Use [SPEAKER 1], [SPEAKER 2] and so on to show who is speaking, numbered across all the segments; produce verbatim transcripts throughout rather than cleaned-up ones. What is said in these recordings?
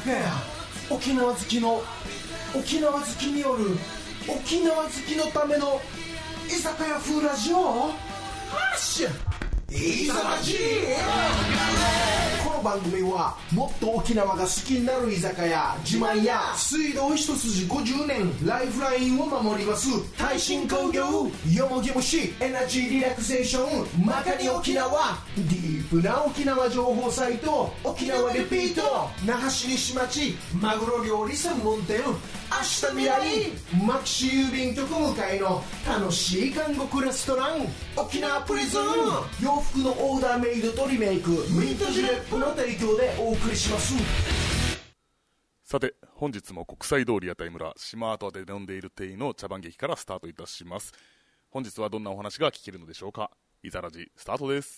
[SPEAKER 1] 酒屋、沖縄好きの沖縄好きによる沖縄好きのための居酒屋風ラジオ。はっしゃいざらじ。この番組はもっと沖縄が好きになる居酒屋自慢や水道一筋ごじゅうねんライフラインを守ります耐震工業よもぎ虫エナジーリラクゼーションまかに沖縄ディープな沖縄情報サイト沖縄リピート那覇市西町マグロ料理専門店明日未来マキシ郵便局向かいの楽しい韓国レストラン沖縄プリズン洋服のオーダーメイドとリメイクミントジレップの提供でお送りします。
[SPEAKER 2] さて本日も国際通り屋台村島跡で飲んでいる亭の茶番劇からスタートいたします。本日はどんなお話が聞けるのでしょうか。いざらじスタートです。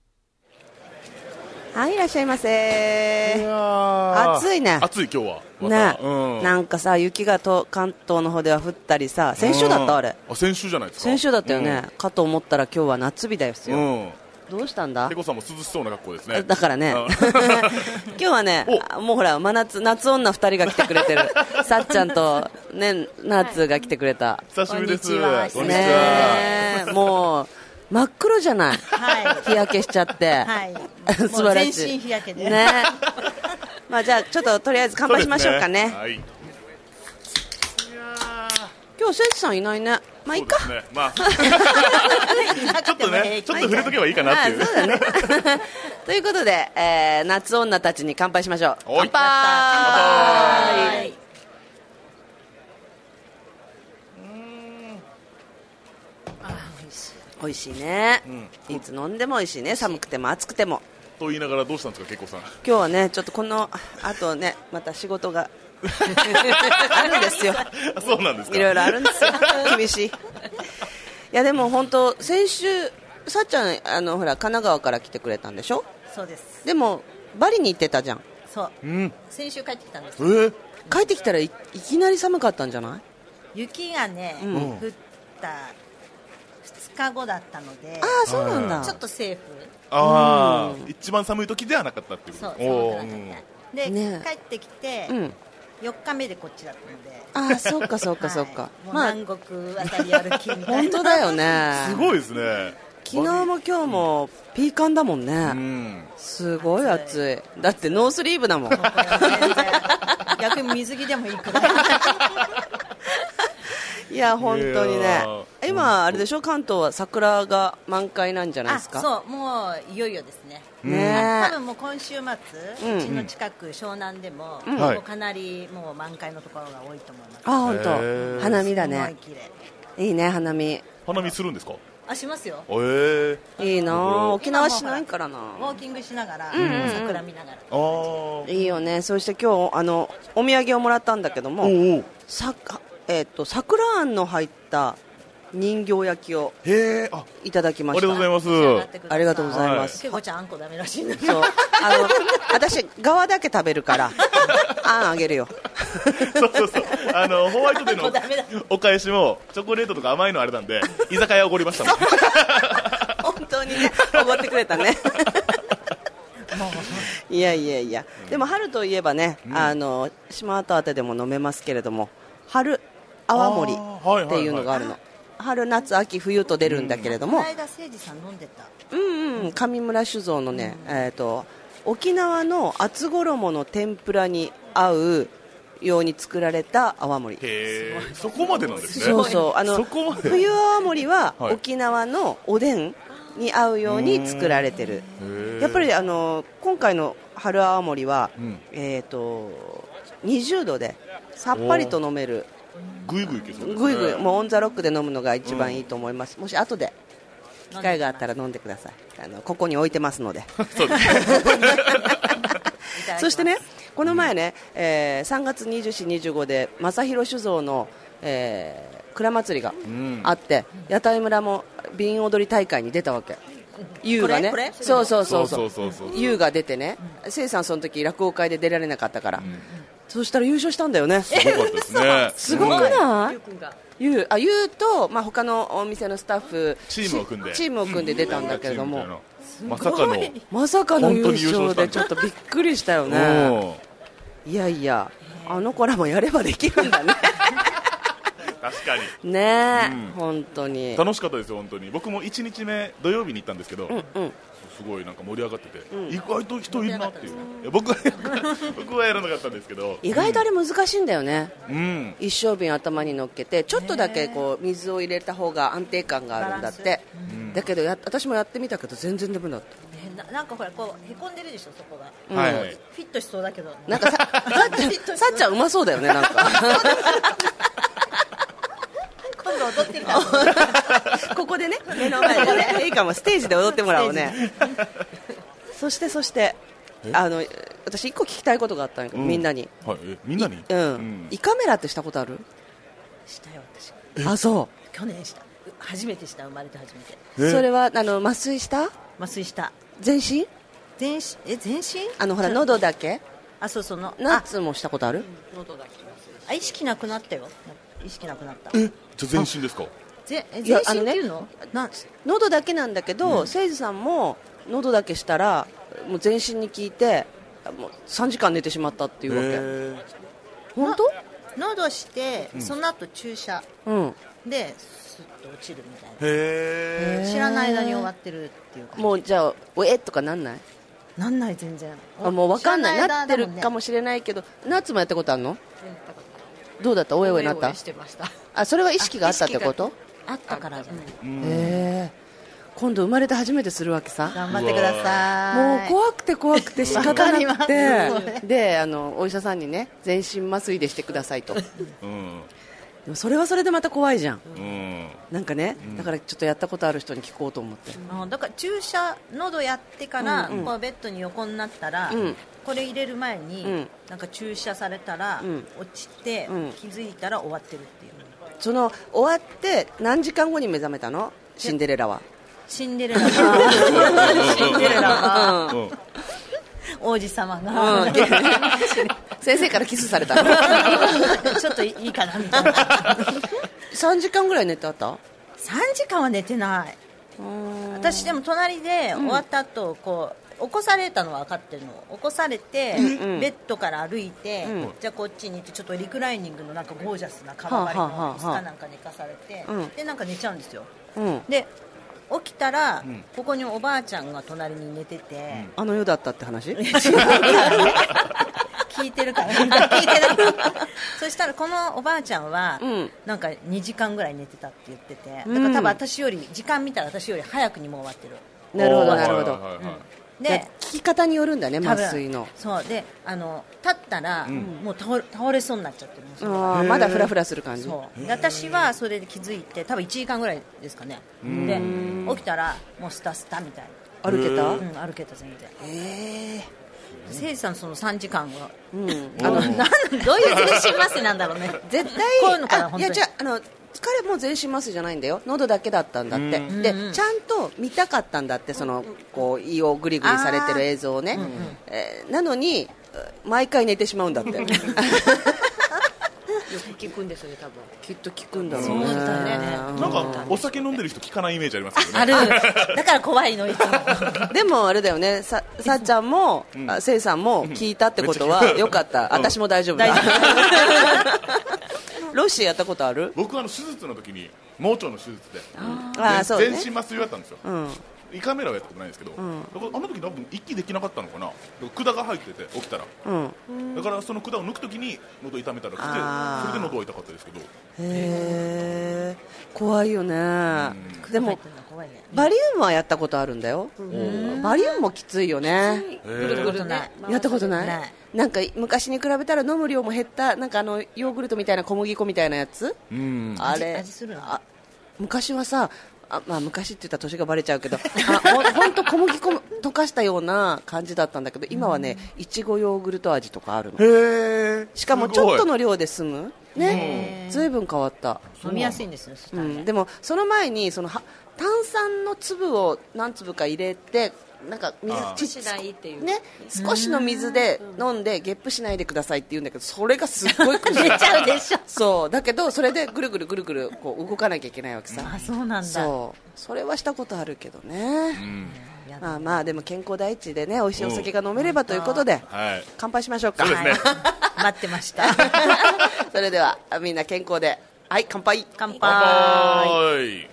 [SPEAKER 3] はい、いらっしゃいませ。
[SPEAKER 2] いや
[SPEAKER 3] 暑いね。
[SPEAKER 2] 暑い今日はま
[SPEAKER 3] ね、
[SPEAKER 2] た、うん、
[SPEAKER 3] なんかさ雪がと関東の方では降ったりさ、先週だった、あれ
[SPEAKER 2] あ先週じゃないですか。
[SPEAKER 3] 先週だったよね、うん、かと思ったら今日は夏日ですよ、
[SPEAKER 2] うん、
[SPEAKER 3] どうしたんだ。
[SPEAKER 2] ペコさんも涼しそうな格好ですね。
[SPEAKER 3] だからね今日はねもうほら真夏夏女ふたりが来てくれてるさっちゃんとねナッツが来てくれた。
[SPEAKER 2] 久しぶりです。
[SPEAKER 4] こんにちは。
[SPEAKER 2] こんにちは。
[SPEAKER 3] ねもう真っ黒じゃない、はい、日焼けしちゃって、はい、素晴らしい。
[SPEAKER 4] 全身日焼けで、
[SPEAKER 3] ねまあ、じゃあちょっととりあえず乾杯しましょうかね。
[SPEAKER 2] はい、
[SPEAKER 3] 今日せつさんいないね。まあいいか、
[SPEAKER 2] そうですね、まあ、ちょっとねちょっと触れとけばいいかなっていう、
[SPEAKER 3] ああそうだねということで、えー、夏女たちに乾杯しましょう。乾杯。
[SPEAKER 2] 乾杯。
[SPEAKER 3] 美味しいね、
[SPEAKER 2] うん、
[SPEAKER 3] いつ飲んでも美味しいね。寒くても暑くても
[SPEAKER 2] と言いながらどうしたんですかケイコさん。
[SPEAKER 3] 今日はねちょっとこのあとねまた仕事があるんですよ。
[SPEAKER 2] そうなんですか。
[SPEAKER 3] いろいろあるんですよ厳しい。いやでも本当先週さっちゃんあのほら神奈川から来てくれたんでしょ。
[SPEAKER 4] そうです。
[SPEAKER 3] でもバリに行ってたじゃん。
[SPEAKER 4] そう、
[SPEAKER 2] うん、
[SPEAKER 4] 先週帰ってきたんです。
[SPEAKER 2] えー、
[SPEAKER 3] 帰ってきたら い, いきなり寒かったんじゃない。
[SPEAKER 4] 雪がね、うん、降ったふつかごだったので。
[SPEAKER 3] ああそうなんだ。
[SPEAKER 4] ちょっとセーフ。
[SPEAKER 2] ああ、一番寒い時ではなかったっていう。
[SPEAKER 4] そうそうなんだ、ね、で、ね、帰ってきて、
[SPEAKER 3] うん、
[SPEAKER 4] よっかめでこっちだったので。
[SPEAKER 3] ああそうかそうかそうか、はい、
[SPEAKER 4] もう南国あたり歩きみたいな。
[SPEAKER 3] 本当だよね。
[SPEAKER 2] すごいですね。
[SPEAKER 3] 昨日も今日もピーカンだもんね、うん、すごい暑い。だってノースリーブだもん
[SPEAKER 4] 逆に水着でもいいくらい
[SPEAKER 3] いや本当にね。今あれでしょ、関東は桜が満開なんじゃないですか。
[SPEAKER 4] あそう、もういよいよですね。
[SPEAKER 3] ね、
[SPEAKER 4] 多分もう今週末、うん、うちの近く湘南でも、うん、もうかなりもう満開のところが多いと思います。
[SPEAKER 3] あ本当。花見だね。
[SPEAKER 4] すごい綺麗。
[SPEAKER 3] いいね花見。
[SPEAKER 2] 花見するんですか。
[SPEAKER 4] あしますよ。
[SPEAKER 2] えー、
[SPEAKER 3] いいな。沖縄しないからな。
[SPEAKER 4] ウォーキングしながら、うんうん、桜見ながら。
[SPEAKER 2] あ
[SPEAKER 3] いいよね。そして今日あのお土産をもらったんだけども、おおさえー、と桜あんの入った人形焼きをいただきました。
[SPEAKER 2] ありがとうございます。
[SPEAKER 3] ありがとうございます。
[SPEAKER 4] ケコちゃんあんこダメらしいんだけ
[SPEAKER 3] ど。そうあの私側だけ食べるからあんあげるよ
[SPEAKER 2] そうそうそう、あのホワイトデーのお返しもチョコレートとか甘いのあれなんで居酒屋おごりましたもん
[SPEAKER 3] 本当にねおごってくれたねいやいやいや、でも春といえばね、うん、あの島跡あてでも飲めますけれども春泡盛っていうのがあるの。春夏秋冬と出るんだけれども、
[SPEAKER 4] この間誠司さん飲んでた。
[SPEAKER 3] うんうん、上村酒造のね、うん、えーと沖縄の厚衣の天ぷらに合うように作られた泡盛。
[SPEAKER 2] へー、そこまでなんですね。
[SPEAKER 3] そうそう、あの
[SPEAKER 2] そこまで。
[SPEAKER 3] 冬泡盛は沖縄のおでんに合うように作られてる。やっぱりあの今回の春泡盛は、うん、えーとにじゅうどでさっぱりと飲める。
[SPEAKER 2] ぐいぐいいけそうですね。
[SPEAKER 3] ぐいぐい、もうオンザロックで飲むのが一番いいと思います、うん、もし後で機会があったら飲んでください。あのここに置いてますので
[SPEAKER 2] そうです
[SPEAKER 3] そしてねこの前ね、うん、えー、さんがつにじゅうよっか、にじゅうごで正弘酒造の、えー、蔵祭りがあって、うん、屋台村も瓶踊り大会に出たわけ。優がね、そうそうそうそう、優が出てね、せいさんその時落語会で出られなかったから、うん、そしたら優勝したんだよね。
[SPEAKER 2] すごかったですね
[SPEAKER 3] すごくない？優、うん、あ、優と、まあ、他のお店のスタッフ
[SPEAKER 2] チームを組んで
[SPEAKER 3] チームを組んで出たんだけれども、
[SPEAKER 2] まさかの
[SPEAKER 3] まさかの優勝でちょっとびっくりしたよね。 いやいや、あの子らもやればできるんだね
[SPEAKER 2] 確かに
[SPEAKER 3] ねえ、
[SPEAKER 2] うん
[SPEAKER 3] 本当に
[SPEAKER 2] 楽しかったですよ。本当に僕もいちにちめ土曜日に行ったんですけど、
[SPEAKER 3] うんうん
[SPEAKER 2] すごいなんか盛り上がってて、
[SPEAKER 3] ん
[SPEAKER 2] 意外と人いるなっていう、いや僕は僕はやらなかったんですけど、
[SPEAKER 3] 意外とあれ難しいんだよね、
[SPEAKER 2] うん、
[SPEAKER 3] 一升瓶頭に乗っけてちょっとだけこう水を入れた方が安定感があるんだって、だけどや私もやってみたけど全然ダメだった。
[SPEAKER 4] な, なんかほらこうへこんでるでしょそこが、
[SPEAKER 3] うん
[SPEAKER 2] はいはい、
[SPEAKER 4] フィットしそうだけど
[SPEAKER 3] なんかささっさっちゃんうまそうだよねなんか
[SPEAKER 4] 今度踊ってみたら
[SPEAKER 3] ここでね目の前でねいいかもステージで踊ってもらおうねそしてそしてあの私一個聞きたいことがあったんやけど、
[SPEAKER 2] うん、
[SPEAKER 3] みんなに、
[SPEAKER 2] はい、えみんなに、
[SPEAKER 3] うん
[SPEAKER 2] うん、
[SPEAKER 3] 胃カメラってしたことある？
[SPEAKER 4] したよ私。
[SPEAKER 3] あ、そう
[SPEAKER 4] 去年した初めてした生まれて初めて
[SPEAKER 3] それはあの麻酔した
[SPEAKER 4] 麻酔した
[SPEAKER 3] 全身
[SPEAKER 4] 全身え全身
[SPEAKER 3] あのほら喉だけ
[SPEAKER 4] あそうそうの
[SPEAKER 3] ナッツもしたことある？
[SPEAKER 4] 喉だけあ意識なくなったよ意識なくなった
[SPEAKER 2] えじゃ全身ですか？
[SPEAKER 4] ぜえ
[SPEAKER 3] い
[SPEAKER 4] 全身
[SPEAKER 3] やあのね
[SPEAKER 4] っていうのな
[SPEAKER 3] 喉だけなんだけど、誠司さんも喉だけしたらもう全身に効いてもうさんじかん寝てしまったっていうわけ。本当？
[SPEAKER 4] 喉して、その後注射
[SPEAKER 3] うん
[SPEAKER 4] でスッと落ちるみたいな
[SPEAKER 2] へ
[SPEAKER 4] 知らない間に終わってるっていうか
[SPEAKER 3] もうじゃあおえとかなんない？
[SPEAKER 4] なんない全然
[SPEAKER 3] あもう分かんない
[SPEAKER 4] 知ら
[SPEAKER 3] なってるかも
[SPEAKER 4] し
[SPEAKER 3] しれないけどナッツもやったことあるの？どうだった？おえおえなった？
[SPEAKER 5] してました。
[SPEAKER 3] あそれは意識があったってこと？
[SPEAKER 4] あったからじゃない
[SPEAKER 3] へえ今度生まれて初めてするわけさ。
[SPEAKER 4] 頑張ってください
[SPEAKER 3] もう怖くて怖くて仕方なく
[SPEAKER 4] わかりま
[SPEAKER 3] て
[SPEAKER 4] す
[SPEAKER 3] であのお医者さんにね全身麻酔でしてくださいとで
[SPEAKER 2] うん
[SPEAKER 3] もそれはそれでまた怖いじゃん
[SPEAKER 2] うん
[SPEAKER 3] なんかね、だからちょっとやったことある人に聞こうと思って、
[SPEAKER 4] あだから注射喉やってから、
[SPEAKER 3] うんうん
[SPEAKER 4] こうベッドに横になったら、
[SPEAKER 3] うん
[SPEAKER 4] これ入れる前に、
[SPEAKER 3] うん
[SPEAKER 4] なんか注射されたら、
[SPEAKER 3] うん
[SPEAKER 4] 落ちて、
[SPEAKER 3] うん
[SPEAKER 4] 気づいたら終わってるっていう
[SPEAKER 3] その終わって何時間後に目覚めたのシンデレラは？
[SPEAKER 4] シンデレラはシンデレラは
[SPEAKER 2] うん
[SPEAKER 4] 王子様が、
[SPEAKER 3] うん先生からキスされたの
[SPEAKER 4] ちょっといいかなみたいな
[SPEAKER 3] さんじかんぐらい寝てあった？
[SPEAKER 4] さんじかんは寝てない私でも隣で終わった後、こう起こされたのは分かってるの起こされて、
[SPEAKER 3] うんうん
[SPEAKER 4] ベッドから歩いて、
[SPEAKER 3] うん
[SPEAKER 4] じゃあこっちに行ってちょっとリクライニングのなんかゴージャスな革張りの
[SPEAKER 3] はあはあはあ
[SPEAKER 4] 椅子かなんか寝かされて、
[SPEAKER 3] うん
[SPEAKER 4] でなんか寝ちゃうんですよ
[SPEAKER 3] うん
[SPEAKER 4] で起きたら、
[SPEAKER 2] ん
[SPEAKER 4] ここにおばあちゃんが隣に寝てて、
[SPEAKER 3] あの世だったって話？
[SPEAKER 4] 聞いてるから聞いてるそしたらこのおばあちゃんは、
[SPEAKER 3] うん
[SPEAKER 4] なんかにじかんぐらい寝てたって言っててだから多分私より時間見たら私より早くにもう終わってる
[SPEAKER 3] なるほどなるほど、
[SPEAKER 2] はいはいはいはい
[SPEAKER 3] じゃあ
[SPEAKER 4] で
[SPEAKER 3] 聞き方によるんだね
[SPEAKER 4] 多分
[SPEAKER 3] 麻酔の
[SPEAKER 4] そうであの立ったら、もう倒れ倒れそうになっちゃってるんですよ
[SPEAKER 3] あーまだフラフラする感じ？
[SPEAKER 4] そうで私はそれで気づいて多分いちじかんぐらいですかねで起きたらもうスタスタみたい
[SPEAKER 3] 歩けた？
[SPEAKER 4] な、うん、歩けた全然
[SPEAKER 3] ええ
[SPEAKER 4] 誠司さんそのさんじかんは
[SPEAKER 3] うん
[SPEAKER 4] あのなんどういう全身麻酔なんだろうね
[SPEAKER 3] 絶対
[SPEAKER 4] こういうのかな
[SPEAKER 3] あいや
[SPEAKER 4] 本当に
[SPEAKER 3] じゃああの彼も全身麻酔じゃないんだよ喉だけだったんだって
[SPEAKER 2] うん
[SPEAKER 3] でちゃんと見たかったんだってそのこう胃をグリグリされてる映像をね、えーなのに毎回寝てしまうんだってよく
[SPEAKER 5] 聞くんですよね多分。
[SPEAKER 3] きっと聞くんだろうね
[SPEAKER 4] そうだよね
[SPEAKER 2] なんかお酒飲んでる人聞かないイメージありますけどね
[SPEAKER 4] あるだから怖いのいつも
[SPEAKER 3] でもあれだよねささっちゃんも、あせいさんも聞いたってことはよかった私も大丈夫だ
[SPEAKER 4] 大丈
[SPEAKER 3] ロッシーやったことある？
[SPEAKER 2] 僕はあの手術の時に盲腸の手術で
[SPEAKER 3] ああそうね
[SPEAKER 2] 全身麻酔をやったんですよ、
[SPEAKER 3] うん
[SPEAKER 2] 胃カメラはやったことないんですけど、だからあの時多分息できなかったのかな管が入ってて起きたら
[SPEAKER 3] うん
[SPEAKER 2] だからその管を抜く時に喉痛めたら来て
[SPEAKER 3] あー
[SPEAKER 2] それで喉は痛かったですけど
[SPEAKER 3] へえ怖いよねでも
[SPEAKER 4] 怖いね
[SPEAKER 3] バリウムはやったことあるんだよバリウムもきついよね
[SPEAKER 2] へ
[SPEAKER 4] やったことない
[SPEAKER 3] やったことない
[SPEAKER 4] ない
[SPEAKER 3] なんか昔に比べたら飲む量も減ったなんかあのヨーグルトみたいな小麦粉みたいなやつ
[SPEAKER 2] うん
[SPEAKER 3] あれ
[SPEAKER 4] 味するの
[SPEAKER 3] あ昔はさあ、まあ、昔って言ったら年がバレちゃうけどあほほんと小麦粉溶かしたような感じだったんだけど今はねいちごヨーグルト味とかあるの
[SPEAKER 2] へえ
[SPEAKER 3] しかもちょっとの量で済むねずいぶん変わった、
[SPEAKER 4] 飲みやすいんですよそしたらね
[SPEAKER 3] うん、でもその前にそのは炭酸の粒を何粒か入れてなんか水
[SPEAKER 2] あー
[SPEAKER 3] ち
[SPEAKER 5] しないっていう。
[SPEAKER 3] ね、少しの水で飲んでゲップしないでくださいって言うんだけどそれがすっごい苦しい
[SPEAKER 4] 出ちゃうでしょ
[SPEAKER 3] そうだけどそれでぐるぐるぐるぐるこう動かなきゃいけないわけさ
[SPEAKER 4] あそうなんだ
[SPEAKER 3] そうそれはしたことあるけどね、
[SPEAKER 2] うん
[SPEAKER 3] まあまあでも健康第一でね、美味しいお酒が飲めればということで、
[SPEAKER 2] はい、
[SPEAKER 3] 乾杯しましょうか。
[SPEAKER 2] そうですね、
[SPEAKER 4] 待ってました
[SPEAKER 3] それではみんな健康で、はい、乾杯。
[SPEAKER 4] 乾杯。
[SPEAKER 2] 乾杯。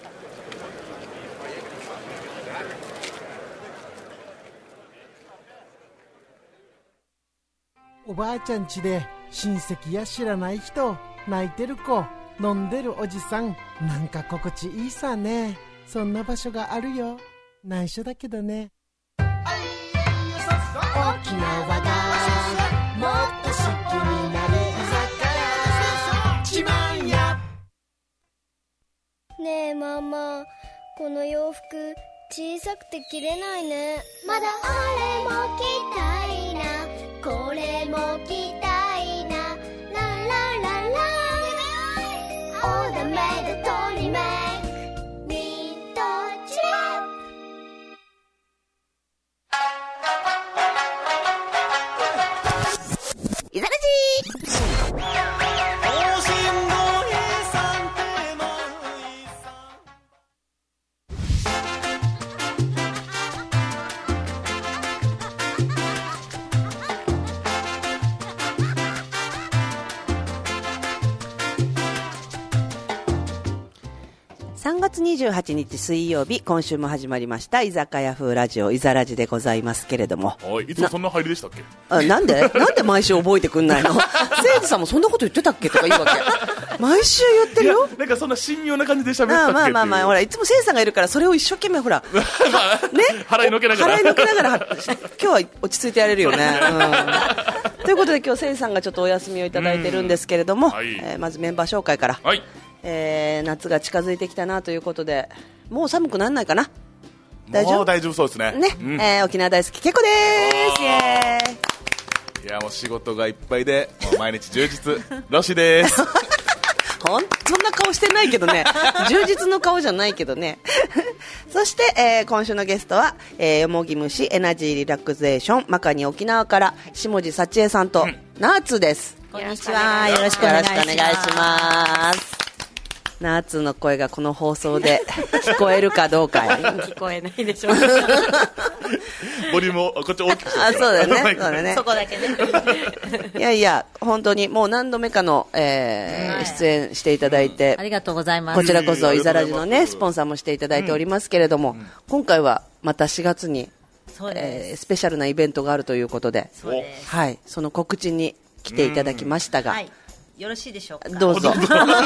[SPEAKER 5] おばあちゃん家で親戚や知らない人、泣いてる子、飲んでるおじさん、なんか心地いいさね。そんな場所があるよ。内緒だけどね。沖縄がもっと好きになる居酒屋、ちまんや。
[SPEAKER 6] ねえママ、この洋服小さくて着れないね。まだあれも着たいな、これも着たいな、ララララオーダーメイドトリメイニットチェ
[SPEAKER 3] いざらじさんがつにじゅうはちにち水曜日、今週も始まりました居酒屋風ラジオいざらじでございますけれども、
[SPEAKER 2] おい、いつもそんな入りでしたっけ？
[SPEAKER 3] あ、なんでなんで毎週覚えてくんないの？せいじさんもそんなこと言ってたっけとか言うわけ。毎週言ってるよ。
[SPEAKER 2] なんかそんな神妙な感じで喋ったっけっていう。
[SPEAKER 3] ああ、まあまあまあ、ほらいつもせいさんがいるから、それを一生懸命ほらね、
[SPEAKER 2] 払いのけながら
[SPEAKER 3] 払いのけながら今日は落ち着いてやれるよね、うん、ということで今日せいさんがちょっとお休みをいただいてるんですけれども、はい、えー、まずメンバー紹介から、はい、えー、夏が近づいてきたなということで、もう寒くならないかな。大丈夫？
[SPEAKER 2] もう大丈夫そうですね。
[SPEAKER 3] ね、うん、えー、沖縄大好きけいこです。イエーイ。
[SPEAKER 2] いや、もう仕事がいっぱいでもう毎日充実ロシです
[SPEAKER 3] ほんそんな顔してないけどね充実の顔じゃないけどねそして、えー、今週のゲストは、えー、よもぎ虫エナジーリラクゼーションマカニ沖縄から下地幸恵さんと、うん、ナーツです。
[SPEAKER 4] こんにちは、よろしくお願いします。
[SPEAKER 3] ナーツの声がこの放送で聞こえるかどうか
[SPEAKER 4] 聞こえないでしょう
[SPEAKER 2] ボリュームをこっち大きくして
[SPEAKER 3] あ、そうだよね、そうだね、
[SPEAKER 4] そこだけね
[SPEAKER 3] いやいや本当にもう何度目かの、えーはい、出演していただいて、
[SPEAKER 4] うん、ありがとうございます。
[SPEAKER 3] こちらこそイザラジのねスポンサーもしていただいておりますけれども、うん、今回はまたしがつに、えー、スペシャルなイベントがあるということで、
[SPEAKER 4] そうです、
[SPEAKER 3] はい、その告知に来ていただきましたが、
[SPEAKER 4] はい、よろしいでしょうか。
[SPEAKER 3] どうぞ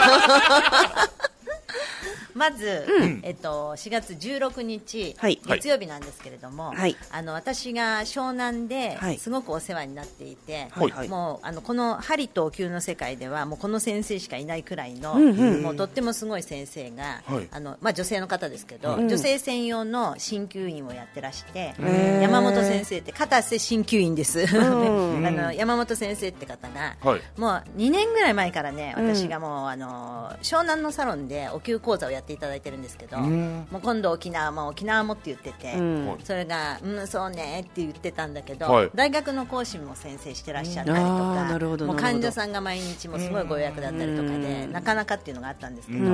[SPEAKER 4] まず、うん、えっと、しがつじゅうろくにち、はい、月曜日なんですけれども、はい、あの私が湘南ですごくお世話になっていて、はい、もうあのこの針とお灸の世界ではもうこの先生しかいないくらいの、うんうん、もうとってもすごい先生が、はい、あのまあ、女性の方ですけど、うん、女性専用の鍼灸院をやってらして、山本先生って片瀬鍼灸院です、うん、あの山本先生って方が、はい、もうにねんぐらい前からね、私がもうあの湘南のサロンでお灸講座をやっていただいてるんですけど、もう今度沖縄も沖縄もって言ってて、うん、それがうんそうねって言ってたんだけど、はい、大学の講師も先生してらっしゃったりとか、もう患者さんが毎日もすごいご予約だったりとかで、なかなかっていうのがあったんですけど、うん、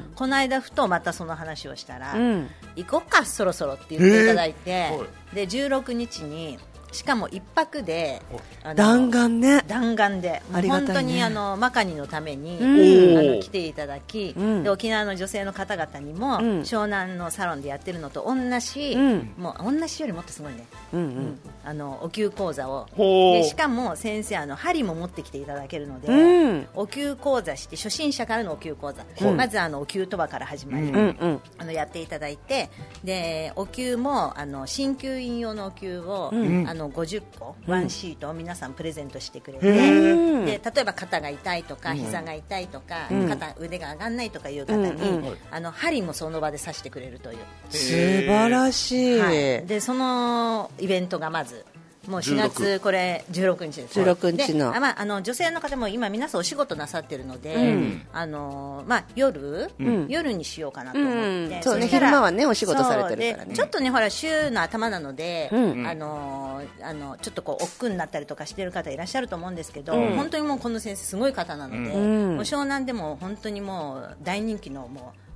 [SPEAKER 4] この間ふとまたその話をしたら、うん、行こうかそろそろって言っていただいて、えー、でじゅうろくにちにしかも一泊で
[SPEAKER 3] 弾丸ね
[SPEAKER 4] 弾丸で、ね、本当にあのマカニのために、うん、あの来ていただき、うん、で沖縄の女性の方々にも、うん、湘南のサロンでやってるのと同じ、うん、もう同じよりもっとすごいね、うんうん、あのお灸講座をでしかも先生あの針も持ってきていただけるので、うん、お灸講座して初心者からのお灸講座、うん、まずあのお灸とばから始まり、うん、あのやっていただいて、でお灸もあの鍼灸院用のお灸を、うん、あのごじゅっこワンシートを皆さんプレゼントしてくれて、うん、で例えば肩が痛いとか膝が痛いとか、うん、肩腕が上がらないとかいう方に、うんうん、あの針もその場で刺してくれるという
[SPEAKER 3] 素晴らしい、はい、
[SPEAKER 4] でそのイベントがまずもうしがつこれじゅうろくにちです。
[SPEAKER 3] じゅうろくにちの、
[SPEAKER 4] で、まあ、あの女性の方も今皆さんお仕事なさってるので、うん、あのまあ、夜、うん、夜にしようかなと思って、うん、
[SPEAKER 3] そうね、昼間はねお仕事されてるからね、
[SPEAKER 4] ちょっとねほら週の頭なので、うん、あのあのちょっとこう億劫になったりとかしてる方いらっしゃると思うんですけど、うん、本当にもうこの先生すごい方なので、うん、もう湘南でも本当にもう大人気のもう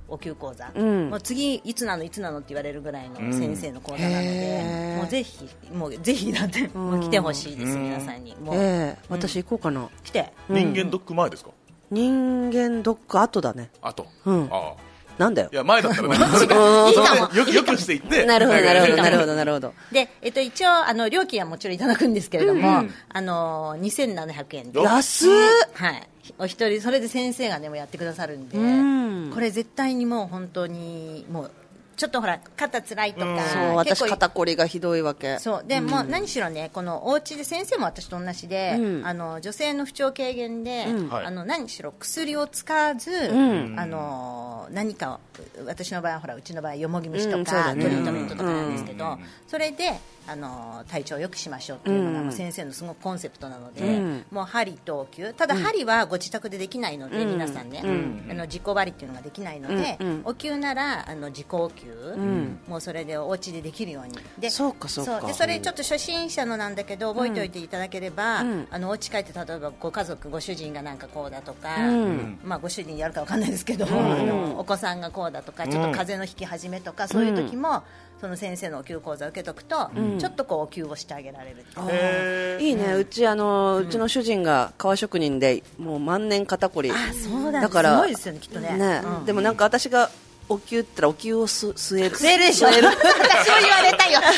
[SPEAKER 4] お灸講座、うん、もう次いつなのいつなのって言われるぐらいの先生の講座なので、うん、もうぜひもうぜひだって、もう来てほしいです、うん、皆さんにもう、
[SPEAKER 3] えー、私行こうかな。
[SPEAKER 4] 来て。
[SPEAKER 2] 人間ドック前ですか？
[SPEAKER 3] 人間ドック後だね。
[SPEAKER 2] 後、
[SPEAKER 3] うん、
[SPEAKER 2] ああ
[SPEAKER 3] なんだよ。
[SPEAKER 2] いや前だったらね。いいかも。よよくしていって。
[SPEAKER 3] なるほどなるほどなるほどなるほど。
[SPEAKER 4] で、えっと一応あの料金はもちろんいただくんですけれども、うん、あのにせんななひゃくえんで。
[SPEAKER 3] 安っ。
[SPEAKER 4] はい。お一人それで先生がでもやってくださるんで、うん、これ絶対にもう本当にもう。ちょっとほら肩つらいとか、うん、
[SPEAKER 3] そう私肩こりがひどいわけ。
[SPEAKER 4] そうで、うん、もう何しろねこのお家で先生も私と同じで、うん、あの女性の不調軽減で、うん、あの何しろ薬を使わず、うん、あの何か私の場合はほらうちの場合よもぎ虫とか、うん、トリートメントとかなんですけど、うん、それであの体調を良くしましょうっていうのが、うん、先生のすごくコンセプトなので、うん、もう針とお灸、ただ針はご自宅でできないので、うん、皆さんね、うん、あの自己針っていうのができないので、うん、お灸ならあの自己お灸、うん、もうそれでお家でできるようにで
[SPEAKER 3] そうかそうか
[SPEAKER 4] そうでそれちょっと初心者のなんだけど覚えておいていただければ、うん、あのお家帰って例えばご家族ご主人がなんかこうだとか、うんまあ、ご主人やるかわかんないですけど、うん、あのお子さんがこうだとかちょっと風邪のひき始めとか、うん、そういう時もその先生のお灸講座を受けとくと、うん、ちょっとこうお灸をしてあげられる
[SPEAKER 3] っていいね、うちあの、うん、うちの主人が革職人でもう万年肩こり、
[SPEAKER 4] あそうだ、
[SPEAKER 3] だから
[SPEAKER 4] すごいですよねきっとね、
[SPEAKER 3] ね、うん、でもなんか私がお灸って言ったらお灸をす吸える
[SPEAKER 4] 吸えるでしょ私も言われたよ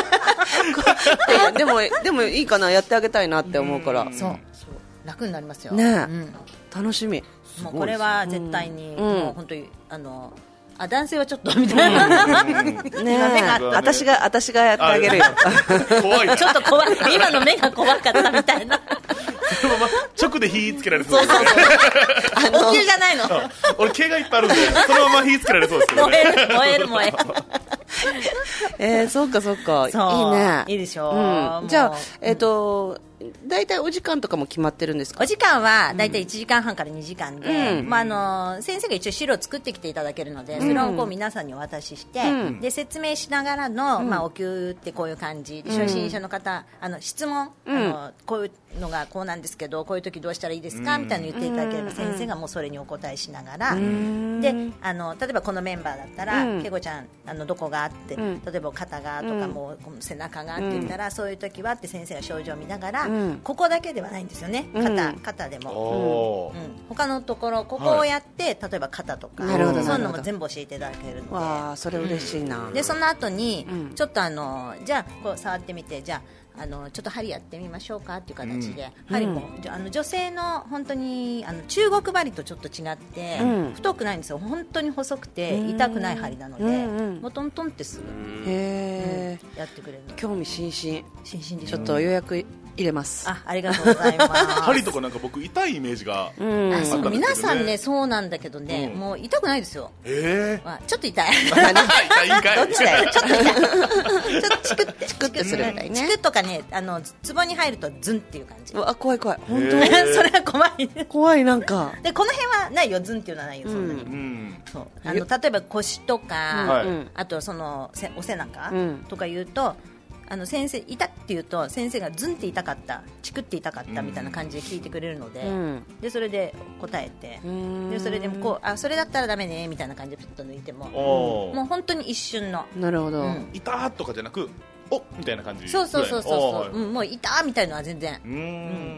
[SPEAKER 3] でもでもいいかな、やってあげたいなって思うから、
[SPEAKER 4] うん、そうそう楽になりますよ
[SPEAKER 3] ね、
[SPEAKER 4] うん、
[SPEAKER 3] 楽しみ。
[SPEAKER 4] もうこれは絶対に、うん、もう本当にあのあ男性はちょっとみたいな、うん、
[SPEAKER 3] ね私が私がやってあげるよ
[SPEAKER 2] 怖い
[SPEAKER 4] ちょっと怖い今の目が怖かったみたいな
[SPEAKER 2] そのまま直で火つけられそうですね。
[SPEAKER 4] お灸じゃないの
[SPEAKER 2] 俺毛がいっぱいあるんでそのまま火つけられそうですけど、ね、
[SPEAKER 4] 燃える燃える燃える
[SPEAKER 3] えー、そうかそうか、
[SPEAKER 4] そう
[SPEAKER 3] いいね、
[SPEAKER 4] いいでしょう、
[SPEAKER 3] うん、じゃあえっ、ー、とだいたいお時間とかも決まってるんですか？
[SPEAKER 4] お時間はだいたいいちじかんはんからにじかんで、うんまあ、あの先生が一応資料を作ってきていただけるので、それをこう皆さんにお渡しして、うん、で説明しながらの、うんまあ、お灸ってこういう感じで初心者の方あの質問、うん、あのこういうのがこうなんですけどこういう時どうしたらいいですか、うん、みたいなの言っていただければ、先生がもうそれにお答えしながら、うん、であの例えばこのメンバーだったら、うん、けごちゃんあのどこがあって、うん、例えば肩がとかもう背中がって言ったら、うん、そういう時はって先生が症状を見ながら、うん、ここだけではないんですよね、肩、うん、肩でも、うんうん、他のところここをやって、はい、例えば肩とかそういうのも全部教えていただけるので、
[SPEAKER 3] わあそれ嬉しいな、
[SPEAKER 4] うん、でその後に、うん、ちょっとあのじゃあこう触ってみてじゃああのちょっと針やってみましょうかっていう形で、うん、針も、うん、あの女性の本当にあの中国針とちょっと違って、うん、太くないんですよ、本当に細くて痛くない針なので、うん、もうトントンってすぐ、
[SPEAKER 3] へー、
[SPEAKER 4] うん、やってくれるの。興
[SPEAKER 3] 味津々、
[SPEAKER 4] 津々で
[SPEAKER 3] ちょっと予約入れます。
[SPEAKER 4] あ、ありがとうございます
[SPEAKER 2] 針とかなんか僕痛いイメージが、
[SPEAKER 4] うん、あそう皆さんねそうなんだけどね、うん、もう痛くないですよ、
[SPEAKER 2] えー
[SPEAKER 4] まあ、ちょっと痛い
[SPEAKER 2] 痛いんかい
[SPEAKER 4] どっちだよちょっと痛いちょっとチクッ
[SPEAKER 3] チクッてするみたいね、
[SPEAKER 4] チクッとかねあのツボに入るとズンっていう感じ。
[SPEAKER 3] うわ怖い怖い本当
[SPEAKER 4] それは怖い
[SPEAKER 3] 怖いなんか
[SPEAKER 4] でこの辺はないよ、ズンっていうのはないよ、そんなに、うん、そうあの例えば腰とか、うん、あとそのせお背中とか言うと、あの先生痛って言うと先生がズンって痛かったチクって痛かったみたいな感じで聞いてくれるので、うん、でそれで答えて、でそれでもこうあそれだったらダメねみたいな感じでピッと抜いても、もう本当に一瞬の、
[SPEAKER 3] なるほど、うん、
[SPEAKER 2] 痛とかじゃなくおみたいな感じ、
[SPEAKER 4] そうそうそうそう、うん、もう痛みたいのは全然、うん、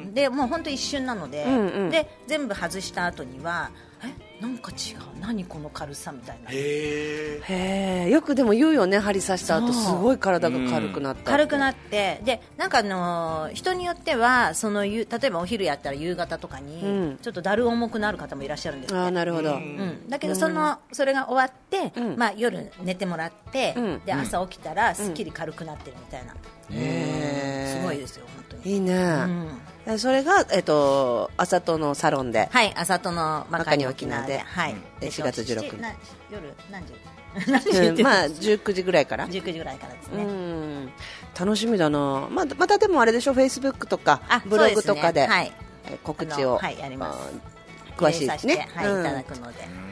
[SPEAKER 4] でもう本当一瞬なので、うんうん、で全部外した後にはえなんか違う何この軽さみたいな、
[SPEAKER 3] へえよくでも言うよね、針刺した後すごい体が軽くなった、うん、
[SPEAKER 4] 軽くなってでなんかあのー、人によってはその例えばお昼やったら夕方とかに、うん、ちょっとだる重くなる方もいらっしゃるんですって。
[SPEAKER 3] あなるほど、
[SPEAKER 4] うん、だけどそのそれが終わって、うんまあ、夜寝てもらって、うん、で朝起きたらすっきり軽くなってるみたいな、うん、へすごいですよ本当に
[SPEAKER 3] いいね、うん、それが、えっと、あさとのサロンで、
[SPEAKER 4] はい、あさとのまかに沖縄で、はい、
[SPEAKER 3] しがつじゅうろくにち
[SPEAKER 4] 夜何時
[SPEAKER 3] うん、まあじゅうくじぐらいから
[SPEAKER 4] じゅうくじぐらいからですね、うん、
[SPEAKER 3] 楽しみだな、まあ、またでもあれでしょ、フェイスブックとかブログとかで、はい、告知を、
[SPEAKER 4] はい、やります、
[SPEAKER 3] 詳しいですね、
[SPEAKER 4] はい、いただくので、
[SPEAKER 3] あ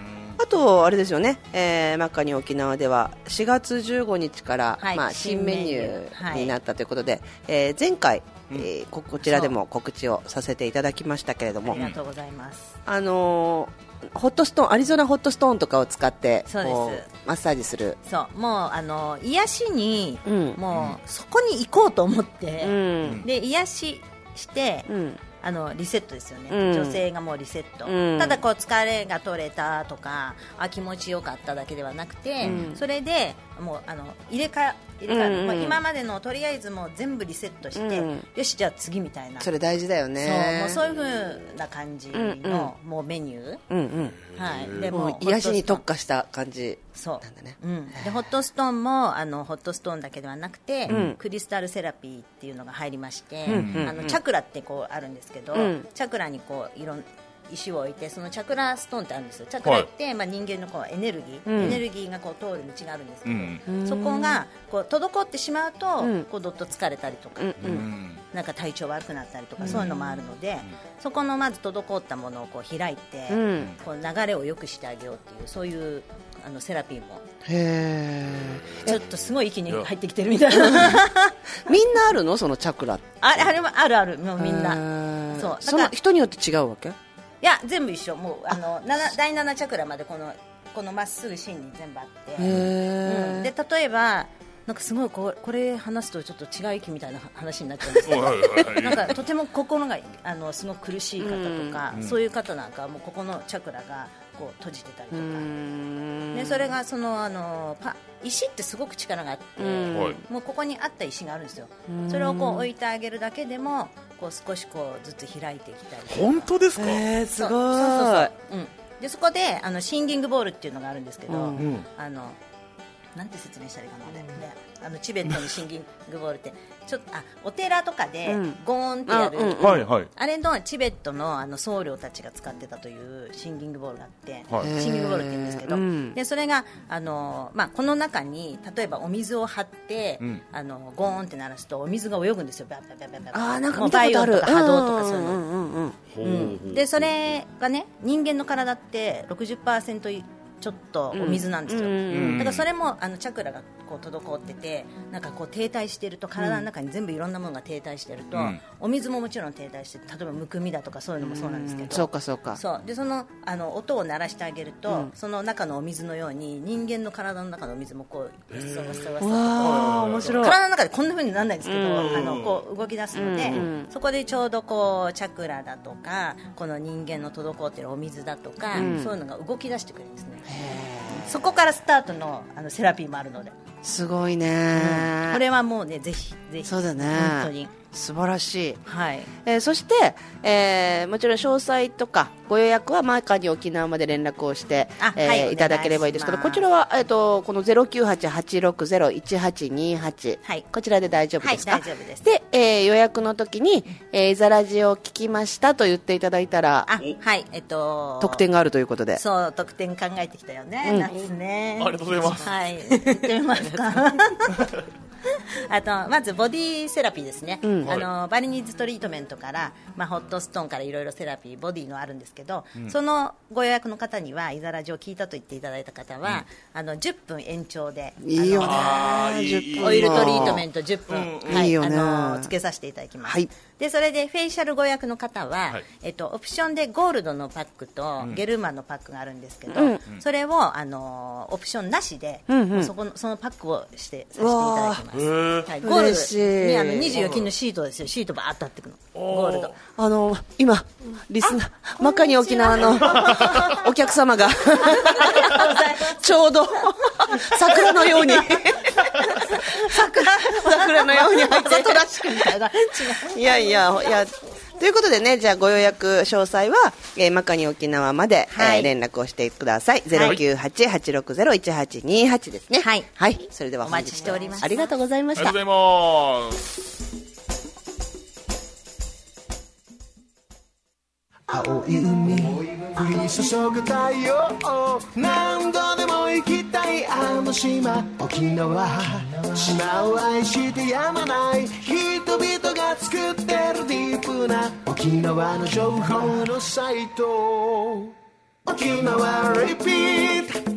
[SPEAKER 3] あとあれですよね、えー、マカニ沖縄ではしがつじゅうごにちから、はいまあ、新メニューになったということで、はいえー、前回、うんえー、こ, こちらでも告知をさせていただきましたけれども、
[SPEAKER 4] ありがとうございます。
[SPEAKER 3] あのー、ホットストーンアリゾナホットストーンとかを使って
[SPEAKER 4] そうです
[SPEAKER 3] マッサージする。
[SPEAKER 4] そうもうあの癒しに、うん、もうそこに行こうと思って、うん、で癒しして、うんあのリセットですよね、うん、女性がもうリセット、うん、ただこう疲れが取れたとかあ気持ちよかっただけではなくて、うん、それでもうあの入れ替え入れ替える、うんうんまあ、今までのとりあえずもう全部リセットして、うん、よしじゃあ次みたいな。
[SPEAKER 3] それ大事だよね。
[SPEAKER 4] そうもうそういう風な感じの、うんうん、もうメニュー、うんうん
[SPEAKER 3] はい、でも癒しに特化した感じなんだね。
[SPEAKER 4] そう、うん、でホットストーンもあのホットストーンだけではなくて、うん、クリスタルセラピーっていうのが入りまして、うんうん、あのチャクラってこうあるんですけど、うん、チャクラにこういろん石を置いてそのチャクラストーンってあるんですよ。チャクラって、はいまあ、人間のこうエネルギー、うん、エネルギーがこう通る道があるんですけど、うん、そこがこう滞ってしまうと、うん、こうどっと疲れたりとか、うん、なんか体調悪くなったりとか、うん、そういうのもあるので、うん、そこのまず滞ったものをこう開いて、うん、こう流れを良くしてあげようっていうそういうあのセラピーも
[SPEAKER 3] へ
[SPEAKER 4] ちょっとすごい息に入ってきてるみたいな
[SPEAKER 3] みんなあるのそのチャクラって。
[SPEAKER 4] あれあれもあるあるもうみんな
[SPEAKER 3] そうだその人によって違うわけ。
[SPEAKER 4] いや全部一緒もうあのだいななチャクラまでこのこのまっすぐ芯に全部あって、うん、で例えばなんかすごいここれ話すとちょっと違う息みたいな話になっちゃうんですけどなんかとても心があのすごく苦しい方とか、うん、そういう方なんかはもうここのチャクラがこう閉じてたりとか、でそれがそのあのパ石ってすごく力があって、うん、もうここにあった石があるんですよ。それをこう置いてあげるだけでもこう少しこうずつ開いてきたりとか。
[SPEAKER 2] 本当ですか。
[SPEAKER 3] えー、すごい。
[SPEAKER 4] そうそうそうそう、うん、でそこであのシンギングボールっていうのがあるんですけど、うん、あのなんて説明したらいいかな、うん、であのチベットのシンギングボールってちょっとあお寺とかでゴーンってやる、うんあうん、あれのチベット の, あの僧侶たちが使ってたというシンギングボールがあって、はい、シンギングボールって言うんですけど、でそれがあの、まあ、この中に例えばお水を張って、うん、あのゴーンって鳴らすとお水が泳ぐんですよ。バッバッバッバッバッ
[SPEAKER 3] あなんか見たことある。
[SPEAKER 4] バイオンとか波動とかそういうの、うんうんうん、でそれがね人間の体って ろくじゅっパーセントちょっとお水なんですよ、うん、だからそれもあのチャクラがこう滞っててなんかこう停滞していると体の中に全部いろんなものが停滞していると、うん、お水ももちろん停滞して例えばむくみだとかそういうのもそうなんですけど、うん、
[SPEAKER 3] そうかそうか
[SPEAKER 4] そうでそのあの音を鳴らしてあげると、うん、その中のお水のように人間の体の中のお水もこうスワスワスワ
[SPEAKER 3] 面白い。
[SPEAKER 4] 体の中でこんな風にならないんですけど、うん、あのこう動き出すので、うん、そこでちょうどこうチャクラだとかこの人間の滞っているお水だとか、うん、そういうのが動き出してくるんですね。そこからスタート の, あのセラピーもあるのです
[SPEAKER 3] ごいね、
[SPEAKER 4] うん、これはもうねぜひぜひ
[SPEAKER 3] そうだね
[SPEAKER 4] 本当に
[SPEAKER 3] 素晴らしい、
[SPEAKER 4] はい
[SPEAKER 3] えー、そして、えー、もちろん詳細とかご予約はマーカに沖縄まで連絡をして、えーはい、いただければいいですけどこちらは、えー、とこの ゼロきゅうはち はちろくゼロ いちはちにはち、はい、こちらで大丈夫ですか。
[SPEAKER 4] はい、大丈夫です。
[SPEAKER 3] で、えー、予約の時に、えー、イザラジを聞きましたと言っていただいたら
[SPEAKER 4] あ、はいえっと、
[SPEAKER 3] 特典があるということで。
[SPEAKER 4] そう特典考えてきたよね、うん、夏ね。
[SPEAKER 2] ありがとうございます。
[SPEAKER 4] はい行ってみますかあとまずボディセラピーですね、うん、あのバリニーズトリートメントから、まあ、ホットストーンからいろいろセラピーボディのあるんですけど、うん、そのご予約の方にはイザラジを聞いたと言っていただいた方は、うん、あのじゅっぷん延長で
[SPEAKER 3] いいよね
[SPEAKER 4] オイルトリートメントじゅっぷん、
[SPEAKER 3] うんはい、いいよね
[SPEAKER 4] あのつけさせていただきます、はい、でそれでフェイシャルご予約の方は、はいえっと、オプションでゴールドのパックとゲルマンのパックがあるんですけど、うん、それをあのオプションなしで、うんうん、そこのそのパックをしてさせていただきます、はい、ゴールドにあのにじゅうよきんのシートですよ。シートバーッとあってくのゴールド
[SPEAKER 3] あの今リスナーマカに沖縄のお客様がちょうど桜のように
[SPEAKER 4] 桜
[SPEAKER 3] 桜のように入ってたらしくみたいないやいやいやということでねじゃあご予約詳細は、えー、マカに沖縄まで、はいえー、連絡をしてください。 ゼロきゅうはち はちろくゼロ いちはちにはちですね。
[SPEAKER 4] はい、
[SPEAKER 3] はい、それでは
[SPEAKER 4] お待ちしております。
[SPEAKER 3] ありがとうございました。
[SPEAKER 2] ありがとうございます。
[SPEAKER 1] 青い海降り注ぐ太陽何度でも行きたいあの島沖縄島を愛してやまない人々が作ってるディープな沖縄の情報のサイト沖縄リピート。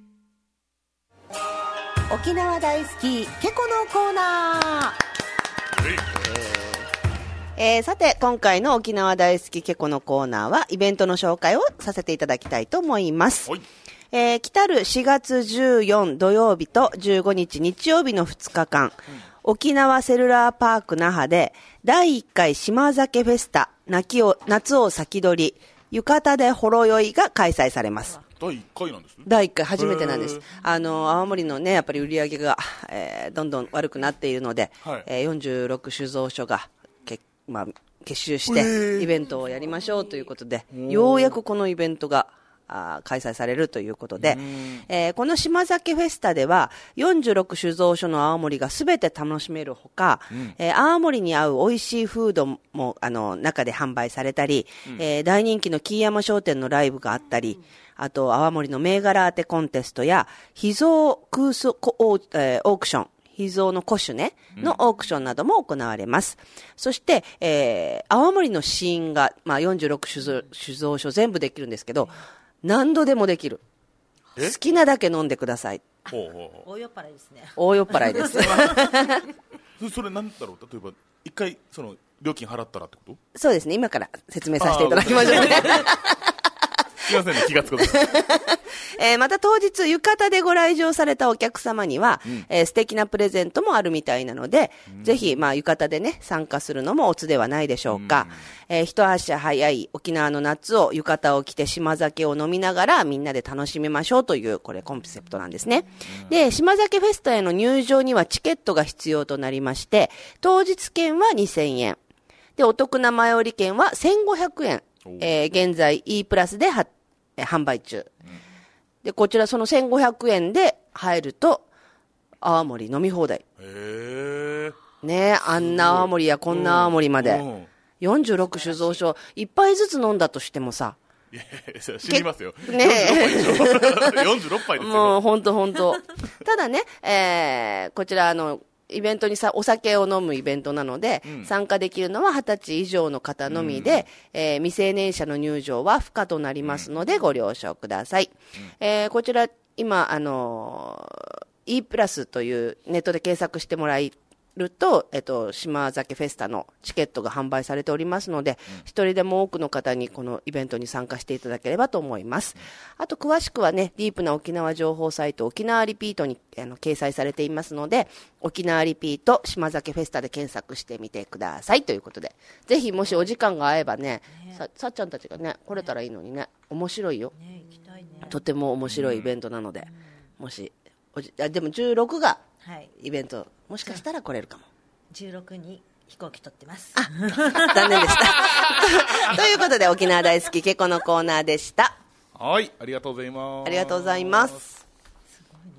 [SPEAKER 3] 沖縄大好きケコのコーナー、えー、さて今回の沖縄大好きケコのコーナーはイベントの紹介をさせていただきたいと思います。えー、来たるしがつじゅうよっか土曜日とじゅうごにち日曜日のふつかかん、うん、沖縄セルラーパーク那覇でだいいっかい島酒フェスタ夏を夏を先取り浴衣でほろ酔いが開催されます。
[SPEAKER 2] だいいっかいなんです。
[SPEAKER 3] だいいっかい初めてなんです。あの青森のねやっぱり売り上げが、えー、どんどん悪くなっているので、はい、えー、よんじゅうろく酒造所がけ、まあ、結集してイベントをやりましょうということで、ようやくこのイベントがあ開催されるということで、えー、この島酒フェスタではよんじゅうろく酒造所の青森がすべて楽しめるほか、うん、えー、青森に合う美味しいフードもあの中で販売されたり、うん、えー、大人気の木山商店のライブがあったり、うん、あと青森の銘柄当てコンテストや秘蔵空想オー、えー、オークション秘蔵の古酒ねのオークションなども行われます。うん、そして、えー、青森の試飲が、まあ、よんじゅうろく酒造、酒造所全部できるんですけど、何度でもできる。好きなだけ飲んでください。
[SPEAKER 4] ほうほう、大酔っ払いですね。
[SPEAKER 3] 大酔っ払いです。
[SPEAKER 2] それなんだろう、例えば一回その料金払ったらってこと？
[SPEAKER 3] そうですね、今から説明させていただきましょうね。
[SPEAKER 2] すいませんね、気がつくこと。
[SPEAKER 3] えー、また当日浴衣でご来場されたお客様には、うん、えー、素敵なプレゼントもあるみたいなので、うん、ぜひ、まあ、浴衣でね参加するのもおつではないでしょうか。うん、えー、一足早い沖縄の夏を浴衣を着て島酒を飲みながらみんなで楽しみましょうというこれコンセプトなんですね。うん、で島酒フェスタへの入場にはチケットが必要となりまして、当日券はにせんえんでお得な前売り券はせんごひゃくえん、えー、現在 E プラスでは販売中。で、こちらそのせんごひゃくえんで入ると、泡盛飲み放題。
[SPEAKER 2] へー。
[SPEAKER 3] ねえ、あんな泡盛やこんな泡盛まで。うん、よんじゅうろく酒造所、いっぱいずつ飲んだとしてもさ。
[SPEAKER 2] いやいや、知りますよ。
[SPEAKER 3] ねえ。
[SPEAKER 2] よんじゅうろっぱいですよ。
[SPEAKER 3] もう、ほんとほんと。ただね、えー、こちらあの、イベントにさお酒を飲むイベントなので、うん、参加できるのははたち以上の方のみで、うん、えー、未成年者の入場は不可となりますのでご了承ください。うん、えー、こちら今あのー、E プラスというネットで検索してもらえると、えっと、島酒フェスタのチケットが販売されておりますので、うん、一人でも多くの方にこのイベントに参加していただければと思います。うん、あと詳しくはね、ディープな沖縄情報サイト沖縄リピートにあの掲載されていますので、沖縄リピート島酒フェスタで検索してみてくださいということで、ぜひもしお時間が合えばね、ねさ, さっちゃんたちがね来れたらいいのにね、面白いよ、ね、行きたいね、とても面白いイベントなので、うん、もしおじあでもじゅうろくがイベント、はい、もしかしたら来れるかも。
[SPEAKER 4] じゅうろくに飛行機取ってます。
[SPEAKER 3] あ、残念でしたということで沖縄大好きケコのコーナーでした。
[SPEAKER 2] はい、ありがとうございます。
[SPEAKER 3] ありがとうございます。すごい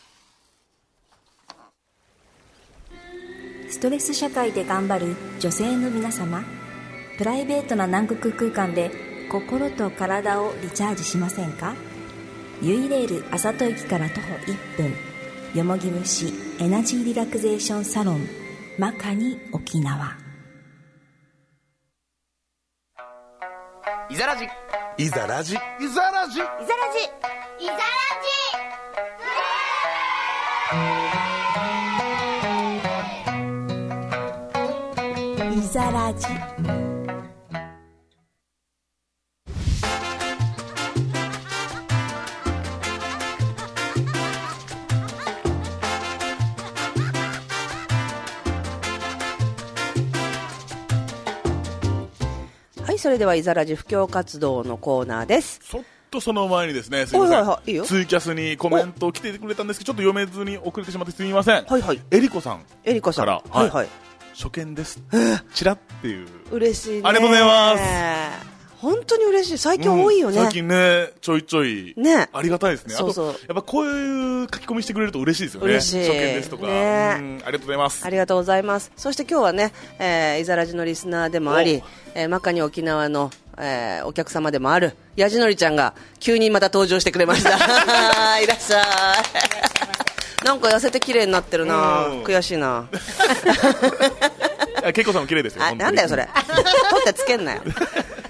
[SPEAKER 7] ね。ストレス社会で頑張る女性の皆様、プライベートな南国空間で心と体をリチャージしませんか？ユイレールあさと駅から徒歩いっぷん、よもぎ虫エナジーリラクゼーションサロンマカニ沖縄。
[SPEAKER 1] いざらじ
[SPEAKER 8] いざらじい
[SPEAKER 1] ざらじいざらじ
[SPEAKER 6] いざら
[SPEAKER 7] じいざらじ。
[SPEAKER 3] それではいざらじ布教活動のコーナーです。
[SPEAKER 2] ちょっとその前にですね、すみません、
[SPEAKER 3] はいはいはい、いいよ。
[SPEAKER 2] ツイキャスにコメント来てくれたんですけど、ちょっと読めずに遅れてしまってすみません。
[SPEAKER 3] はいはい。
[SPEAKER 2] えりこさん
[SPEAKER 3] えりこさん
[SPEAKER 2] から、
[SPEAKER 3] はいはい、
[SPEAKER 2] 初見ですチラっていう。
[SPEAKER 3] 嬉しいね。
[SPEAKER 2] ありがとうございます。
[SPEAKER 3] 本当に嬉しい。最近多いよね、
[SPEAKER 2] うん、最近ねちょいちょい、ね、ありがたいですね。
[SPEAKER 3] そうそう、
[SPEAKER 2] あとやっぱこういう書き込みしてくれると嬉しいですよね。
[SPEAKER 3] 嬉しい。
[SPEAKER 2] 初見ですとか、ね、うん、ありがとうございます。
[SPEAKER 3] ありがとうございます。そして今日はね、えー、いざらじのリスナーでもあり、えー、マカニ沖縄の、えー、お客様でもあるやじのりちゃんが急にまた登場してくれましたいらっしゃい。なんか痩せて綺麗になってるな、悔しいなけいこ
[SPEAKER 2] さんも綺麗ですよ。
[SPEAKER 3] あ、なんだよそれ取ってつけんなよということ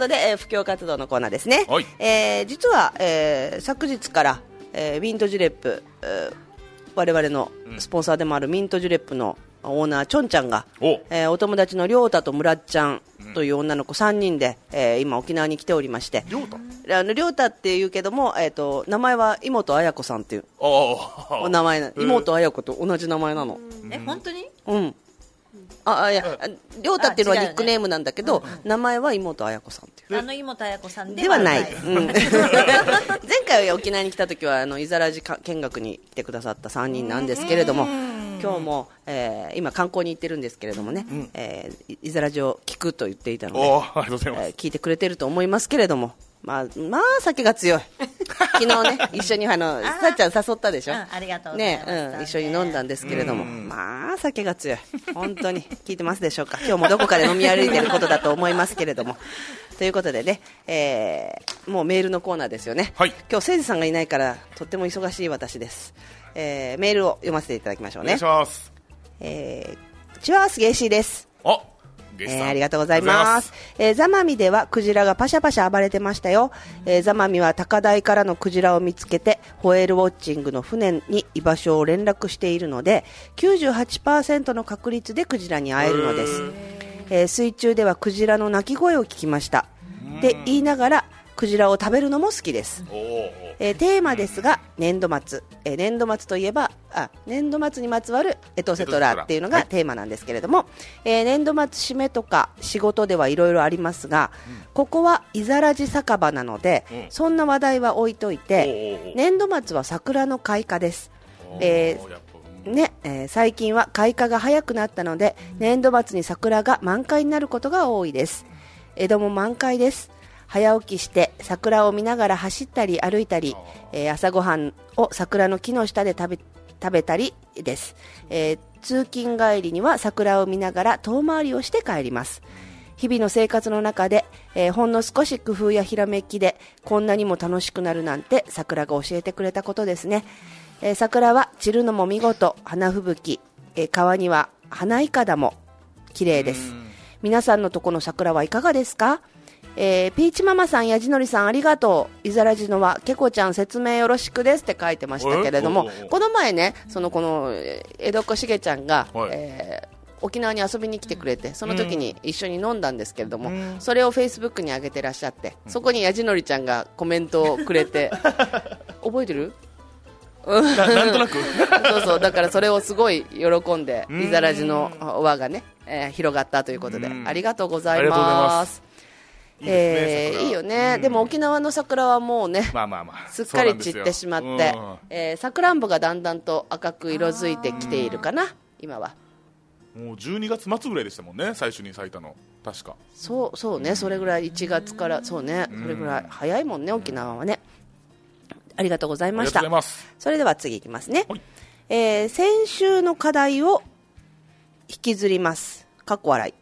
[SPEAKER 3] ことで、えー、布教活動のコーナーですね、
[SPEAKER 2] はい、
[SPEAKER 3] えー、実は、えー、昨日から、えー、ミントジュレップ、えー、我々のスポンサーでもあるミントジュレップのオーナーチョンちゃんが お,、えー、お友達のりょうたとむらっちゃんという女の子さんにんで、えー、今沖縄に来ておりまして、
[SPEAKER 2] りょうた
[SPEAKER 3] あのりょうたっていうけども、えー、と名前は妹綾子さんっていうお名前な、妹綾子と同じ名前なの。
[SPEAKER 4] え本当に？
[SPEAKER 3] うん。ああいやりょうたっていうのはニックネームなんだけど、ね、うん、名前は妹綾子さんっていう。
[SPEAKER 4] あの妹綾子さん
[SPEAKER 3] ではない。ではない、うん、前回沖縄に来た時はあの伊ザラジ見学に来てくださったさんにんなんですけれども、今日も、えー、今観光に行ってるんですけれどもね、うん、えー、伊ザラジを聞くと言っていたので、
[SPEAKER 2] おありがとうございます、
[SPEAKER 3] えー、聞いてくれてると思いますけれども、まあ、まあ酒が強い昨日ね一緒にあのさっちゃん誘ったでしょ、うん、
[SPEAKER 4] ありがとうございます、
[SPEAKER 3] ね、うん、一緒に飲んだんですけれども、まあ酒が強い本当に聞いてますでしょうか。今日もどこかで飲み歩いてることだと思いますけれどもということでね、えー、もうメールのコーナーですよね、はい、今日誠司さんがいないからとっても忙しい私です、えー、メールを読ませていただきましょうね。
[SPEAKER 2] お願いします。
[SPEAKER 3] えー、チワースゲイシーです。
[SPEAKER 2] あ
[SPEAKER 3] えー、ありがとうございます。えー、ザマミではクジラがパシャパシャ暴れてましたよ、えー、ザマミは高台からのクジラを見つけてホエールウォッチングの船に居場所を連絡しているので きゅうじゅうはちパーセント の確率でクジラに会えるのです。えー、水中ではクジラの鳴き声を聞きましたで言いながらクジラを食べるのも好きです。えー、テーマですが年度末、えー、年度末といえばあ年度末にまつわるエトセトラっていうのがテーマなんですけれども、はい、えー、年度末締めとか仕事ではいろいろありますが、うん、ここはイザラジ酒場なので、うん、そんな話題は置いといて年度末は桜の開花です。えーねえー、最近は開花が早くなったので年度末に桜が満開になることが多いです。江戸も満開です。早起きして桜を見ながら走ったり歩いたり、えー、朝ごはんを桜の木の下で食べ、食べたりです、えー、通勤帰りには桜を見ながら遠回りをして帰ります。日々の生活の中で、えー、ほんの少し工夫やひらめきでこんなにも楽しくなるなんて桜が教えてくれたことですね。えー、桜は散るのも見事、花吹雪、えー、川には花いかだも綺麗です。皆さんのとこの桜はいかがですか？えー、ピーチママさん、やじのりさんありがとう。イザラジのはけこちゃん説明よろしくですって書いてましたけれども、この前ねそのこの江戸っ子しげちゃんが、はい、えー、沖縄に遊びに来てくれてその時に一緒に飲んだんですけれども、うん、それをフェイスブックに上げてらっしゃって、そこにやじのりちゃんがコメントをくれて覚えてる？
[SPEAKER 2] な, なんとなく
[SPEAKER 3] そうそう、だからそれをすごい喜んでイザラジの輪がね、えー、広がったということでありがとうございます。いいですね、えー、いいよね、うん、でも沖縄の桜はもうね、
[SPEAKER 2] まあまあまあ、
[SPEAKER 3] すっかり散ってしまって、えー、さくらんぼがだんだんと赤く色づいてきているかな今は。
[SPEAKER 2] もうじゅうにがつ末ぐらいでしたもんね、最初に咲いたの確か。
[SPEAKER 3] そうそうね、それぐらいいちがつからそうね、それぐらい早いもんね沖縄はね。ありがとうございました。それでは次いきますね、えー、先週の課題を引きずります。かっこ笑い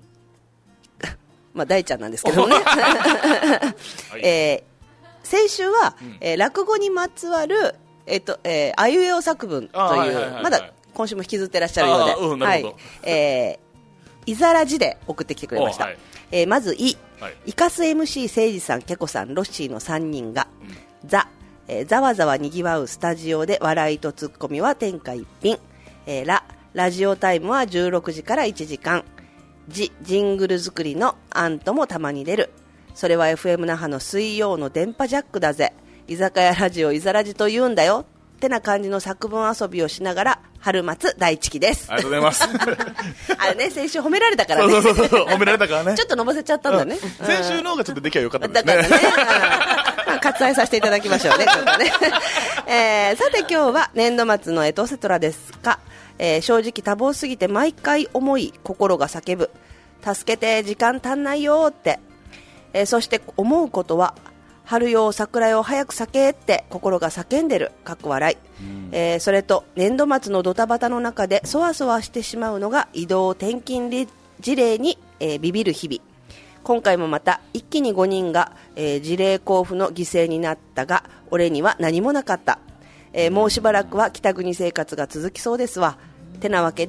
[SPEAKER 3] まあ、大ちゃんなんですけどね、はいえー、先週は、うんえー、落語にまつわる、えーとえー、あいうえお作文という、はいはいはいはい、まだ今週も引きずってらっしゃるようで、うん、はいえー、いざらじで送ってきてくれました、はいえー、まずい、はい、イカス エムシー 誠司さん、ケコさん、ロッシーのさんにんが、うん、ザ、えー、ざわざわにぎわうスタジオで笑いとツッコミは天下一品、えー、ラ、ラジオタイムはじゅうろくじからいちじかん、ジ、ジングル作りの案ともたまに出る。それは エフエム 那覇の水曜の電波ジャックだぜ。居酒屋ラジオイザラジと言うんだよ。ってな感じの作文遊びをしながら春松大地記です。
[SPEAKER 2] ありがとうございます。
[SPEAKER 3] あれね、先週褒められたからね。
[SPEAKER 2] そうそうそうそう、褒められたからね。
[SPEAKER 3] ちょっと伸ばせちゃったんだね。
[SPEAKER 2] うん、先週の方がちょっと出来は良かったですね。
[SPEAKER 3] だからね。まあ、割愛させていただきましょうね。ちょっとねえー、さて今日は年度末のエトセトラですか。えー、正直多忙すぎて毎回思い心が叫ぶ、助けて時間足んないよって、えー、そして思うことは春よ桜よ早く咲けって心が叫んでる、かっこ笑い、うんえー、それと年度末のドタバタの中でそわそわしてしまうのが移動転勤事例に、えー、ビビる日々。今回もまた一気にごにんが、えー、事例交付の犠牲になったが俺には何もなかった、えー、もうしばらくは北国生活が続きそうですわ。てなわけで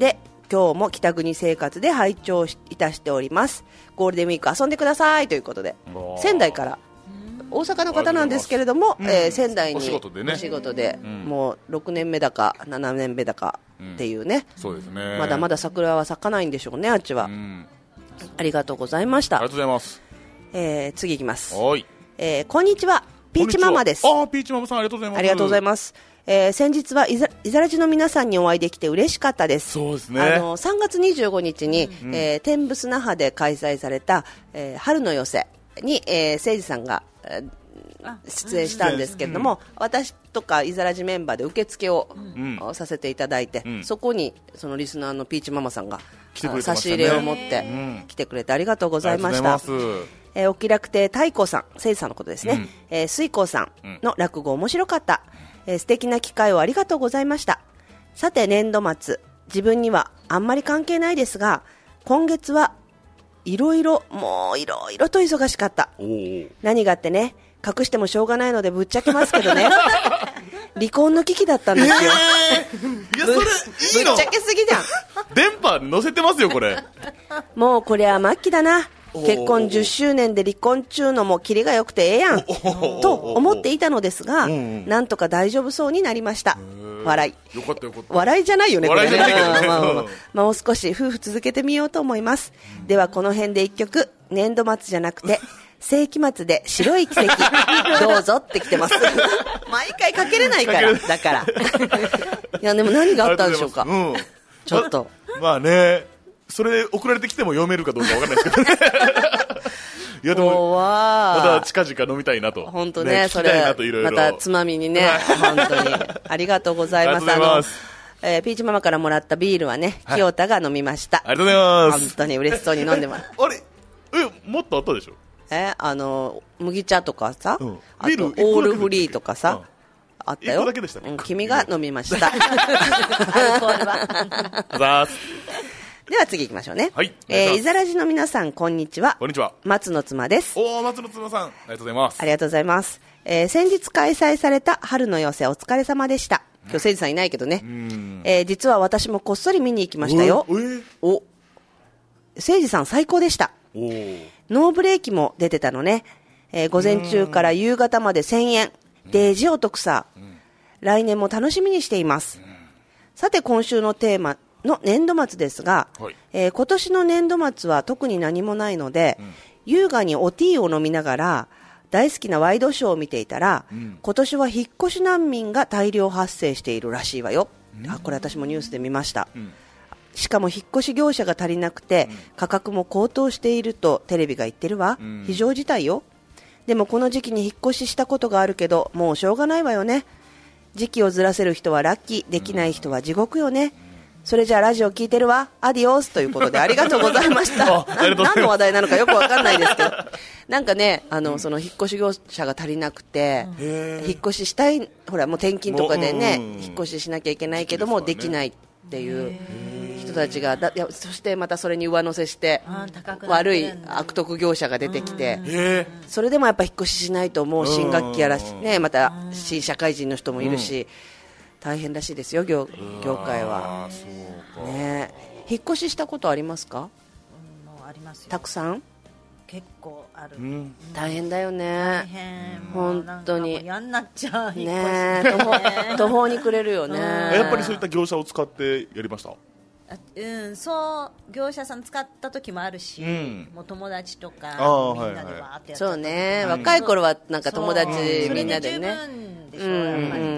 [SPEAKER 3] 今日も北国生活で拝聴いたしております。ゴールデンウィーク遊んでくださいということで、仙台から大阪の方なんですけれども、えー、仙台にお仕事で、ね、お仕事で、うん、もうろくねんめだかななねんめだかっていうね、
[SPEAKER 2] うん、そうですね、
[SPEAKER 3] まだまだ桜は咲かないんでしょうね、あっちは、うん、ありがとうございました。
[SPEAKER 2] ありがとうございます。
[SPEAKER 3] えー、次いきます。
[SPEAKER 2] はい、
[SPEAKER 3] えー、こんにちは、ピーチママです。
[SPEAKER 2] あ、ピーチママさん、ありがとうございます。
[SPEAKER 3] ありがとうございます。えー、先日はいざ、いざらじの皆さんにお会いできて嬉しかったです。
[SPEAKER 2] そうですね。
[SPEAKER 3] あのさんがつにじゅうごにちに、うん、えー、天仏那覇で開催された、えー、春の寄せに、えー、誠司さんが、えー出演したんですけれども、うん、私とかいざらじメンバーで受付を、うん、させていただいて、うん、そこにそのリスナーのピーチママさんが来てくれてましたね、差し入れを持って来てくれてありがとうございました。えー、お気楽亭太閤さん、誠司さんのことですね、うん、えー、水光さんの落語面白かった、えー、素敵な機会をありがとうございました。さて年度末、自分にはあんまり関係ないですが、今月はいろいろもういろいろと忙しかった。何があってね、隠してもしょうがないのでぶっちゃけますけどね離婚の危機だったんですよ、
[SPEAKER 2] えー、いやそれいいの
[SPEAKER 3] ぶっちゃけすぎじゃん
[SPEAKER 2] 電波載せてますよこれ
[SPEAKER 3] もうこれは末期だな、結婚じゅっしゅうねんで離婚中のもキリが良くてええやんと思っていたのですが、なんとか大丈夫そうになりました。笑い。
[SPEAKER 2] よかったよかった。
[SPEAKER 3] 笑いじゃないよね、これね。
[SPEAKER 2] 笑いじゃないけどね。
[SPEAKER 3] まあまあまあまあ、もう少し夫婦続けてみようと思います。ではこの辺で一曲、年度末じゃなくて世紀末で白い奇跡どうぞって来てます毎回かけれないからだからいやでも何があったんでしょうか、うん、ちょっと
[SPEAKER 2] ま、まあね、それ送られてきても読めるかどうかわかんないですけどねいやでもまた近々飲みたいなと。
[SPEAKER 3] 本当 ね, ねそれまたつまみにね本当にありがとうございます。あの、えー、ピーチママからもらったビールはね、はい、清田が飲みました。
[SPEAKER 2] ありがとうございます。
[SPEAKER 3] 本当に嬉しそうに飲んでます
[SPEAKER 2] あれえもっとあったでしょ。
[SPEAKER 3] えあの麦茶とかさ、うん、あとオールフリーとかさ、うん、あったよ。
[SPEAKER 2] いっこだけでしたね、
[SPEAKER 3] うん、君が飲みましたアルコールはでは次行きましょうね。
[SPEAKER 2] はい、
[SPEAKER 3] えー、いざらじの皆さんこんにちは。
[SPEAKER 2] こんにちは。
[SPEAKER 3] 松の妻です。
[SPEAKER 2] おー、松の妻さん、ありがとうございます。
[SPEAKER 3] ありがとうございます。えー、先日開催された春の寄せお疲れ様でした。今日誠司さんいないけどね、うんえー、実は私もこっそり見に行きましたよ。
[SPEAKER 2] えー、
[SPEAKER 3] お誠司さん最高でした。
[SPEAKER 2] おー、
[SPEAKER 3] ノーブレーキも出てたのね、えー、午前中から夕方までせんえん、デージお得さ、うん、来年も楽しみにしています、うん、さて今週のテーマの年度末ですが、はいえー、今年の年度末は特に何もないので、うん、優雅におティーを飲みながら大好きなワイドショーを見ていたら、うん、今年は引っ越し難民が大量発生しているらしいわよ、うん、あこれ私もニュースで見ました、うんしかも引っ越し業者が足りなくて、うん、価格も高騰しているとテレビが言ってるわ、うん、非常事態よ。でもこの時期に引っ越ししたことがあるけどもうしょうがないわよね。時期をずらせる人はラッキー、できない人は地獄よね、うん、それじゃあラジオ聞いてるわ、アディオスということでありがとうございましたな何の話題なのかよくわかんないですけどなんかねあの、うん、その引っ越し業者が足りなくて、うん、引っ越ししたい、ほらもう転勤とかでね、うん、引っ越ししなきゃいけないけどもできないっていう人たちがだいやそしてまたそれに上乗せして悪い悪徳業者が出てきて、それでもやっぱ引っ越ししないともう新学期やらし、ね、また新社会人の人もいるし大変らしいですよ 業, 業界は、ね、引っ越ししたことありますか？
[SPEAKER 4] うん、ありますよ。
[SPEAKER 3] たくさん
[SPEAKER 4] 結構ある、うん、
[SPEAKER 3] 大変だよね。
[SPEAKER 4] 大変、
[SPEAKER 3] 本当に
[SPEAKER 4] 嫌になっちゃう、
[SPEAKER 3] ね、途方途方に暮れるよね。
[SPEAKER 2] やっぱりそういった業者を使ってやりました？
[SPEAKER 4] うん、そう業者さん使った時もあるし、うん、もう友達とかみんなでわーってやった、
[SPEAKER 3] そうね、若い頃はなんか友達みんなでね、
[SPEAKER 4] それで十分でしょ、うん、やっぱりね、うんうん、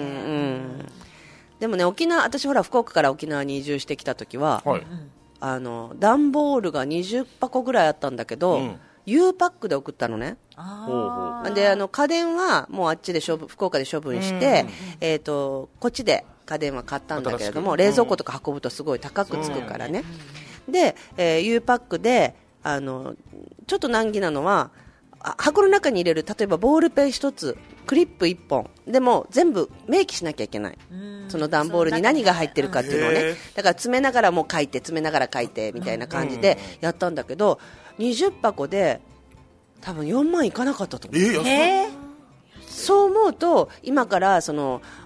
[SPEAKER 3] でもね沖縄、私ほら福岡から沖縄に移住してきた時は、
[SPEAKER 2] はい、
[SPEAKER 3] あの段ボールがにじゅっぱこぐらいあったんだけど、うん、U パックで送ったのね。
[SPEAKER 4] あ
[SPEAKER 3] であの家電はもうあっちで処分、福岡で処分して、うん、えーとこっちで家電は買ったんだけれども、冷蔵庫とか運ぶとすごい高くつくからね、うん、で、えー、U パックであのちょっと難儀なのは箱の中に入れる、例えばボールペン一つ、クリップ一本でも全部明記しなきゃいけない、その段ボールに何が入ってるかっていうのをね、だから詰めながらも書いて詰めながら書いてみたいな感じでやったんだけど、にじゅっぱこで多分よんまんいかなかったと思う。
[SPEAKER 2] えー、
[SPEAKER 3] そう思うと今からその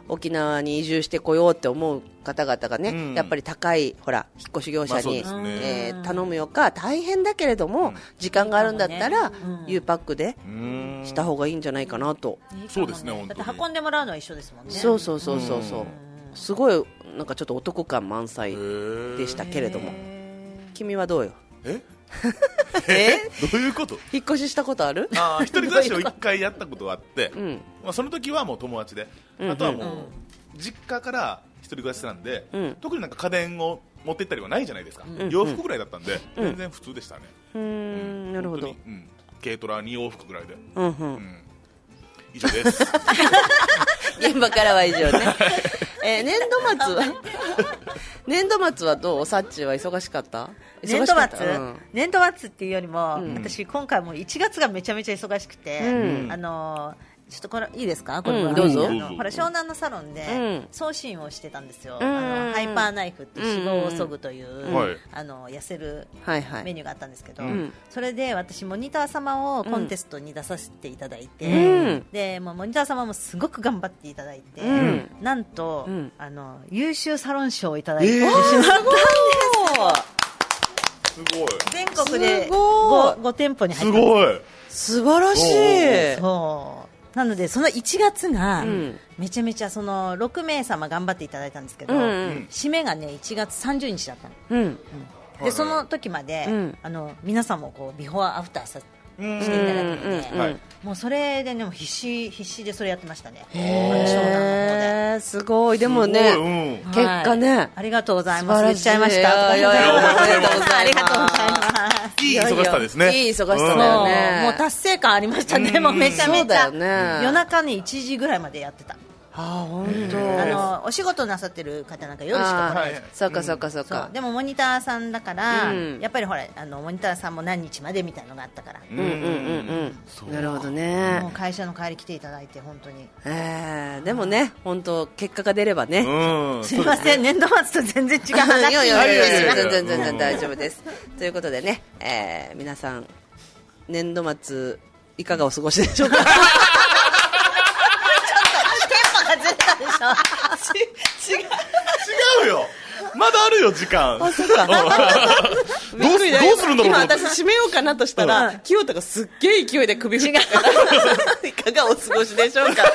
[SPEAKER 3] 沖縄に移住してこようって思う方々がね、うん、やっぱり高いほら引っ越し業者に、まあねえー、頼むよか大変だけれども、うん、時間があるんだったら、うん、U パックでした方がいいんじゃないかなと。
[SPEAKER 4] いいね、そうですね。だって運んでもらうのは一緒ですもんね。
[SPEAKER 3] そうそうそうそうそう、すごいなんかちょっとお得感満載でしたけれども、君はどうよ。
[SPEAKER 2] ええどういうこと？
[SPEAKER 3] 引っ越ししたことある？
[SPEAKER 2] あ、一人暮らしを一回やったことがあって、うん、まあ、その時はもう友達で、うんうん、あとはもう実家から一人暮らしなんで、うん、特になんか家電を持って行ったりはないじゃないですか、うん、洋服ぐらいだったんで、うん、全然普通でしたね。
[SPEAKER 3] うん、うん、なるほど、
[SPEAKER 2] うん、軽トラに往復ぐらいで、うんうんうん、以上です。
[SPEAKER 3] 現場からは以上ね。えー、年度末は年度末はどう？サッチは忙しかった？
[SPEAKER 4] 年度末、うん、年度末っていうよりも、うん、私今回もいちがつがめちゃめちゃ忙しくて、うん、あのーちょっとこれいいですか？これ、
[SPEAKER 3] うん、どうぞ。
[SPEAKER 4] ほら湘南のサロンで送信をしてたんですよ、うん、あのハイパーナイフって脂肪を削ぐという、うん、あの痩せるメニューがあったんですけど、はいはい、それで私モニター様をコンテストに出させていただいて、うん、でもうモニター様もすごく頑張っていただいて、うん、なんと、うん、あの優秀サロン賞をいただいてしまったんですよ、
[SPEAKER 2] すごい。
[SPEAKER 4] 全国で 5, ご店舗に入ってます。
[SPEAKER 2] すごい
[SPEAKER 3] 素晴らしい。
[SPEAKER 4] そうなのでそのいちがつがめちゃめちゃそのろくめいさま頑張っていただいたんですけど、うんうん、締めがねいちがつさんじゅうにちだったの、うんうん、でその時まで、うん、あの皆さんもこうビフォーアフターさしていただくので、うんうんうん、もうそれで、ね、もう必死必死でそれやってましたね。
[SPEAKER 3] へー、すごい。でもね、うん、結果ね、はい、
[SPEAKER 4] ありがとうございます。言っちゃいました。ありがとうございます。
[SPEAKER 2] いい忙しさですね。
[SPEAKER 3] いい忙しさだよね。
[SPEAKER 4] もう達成感ありましたね。もうめちゃめちゃ、ね、夜中にいちじぐらいまでやってた。
[SPEAKER 3] あ、本当。
[SPEAKER 4] あのお仕事なさってる方なんか夜しか来ない。
[SPEAKER 3] そうかそうかそうか。
[SPEAKER 4] でもモニターさんだから、うん、やっぱりほらあのモニターさんも何日までみたいなのがあったから。
[SPEAKER 3] うんうんうんうん。なるほどね。
[SPEAKER 4] もう会社の帰り来ていただいて本当に。
[SPEAKER 3] えー、でもね本当結果が出ればね。
[SPEAKER 4] うん、すみません、ね、年度末と全然違う話。
[SPEAKER 3] いやいやいや全然全然大丈夫です。ということでね、えー、皆さん年度末いかがお過ごしでしょうか。
[SPEAKER 2] 違う違うよ、まだあるよ時間。
[SPEAKER 3] あ、そうか。どう
[SPEAKER 2] するんだろう。
[SPEAKER 3] 今私締めようかなとしたら、うん、清田がすっげえ勢いで首振っていかがお過ごしでしょうか。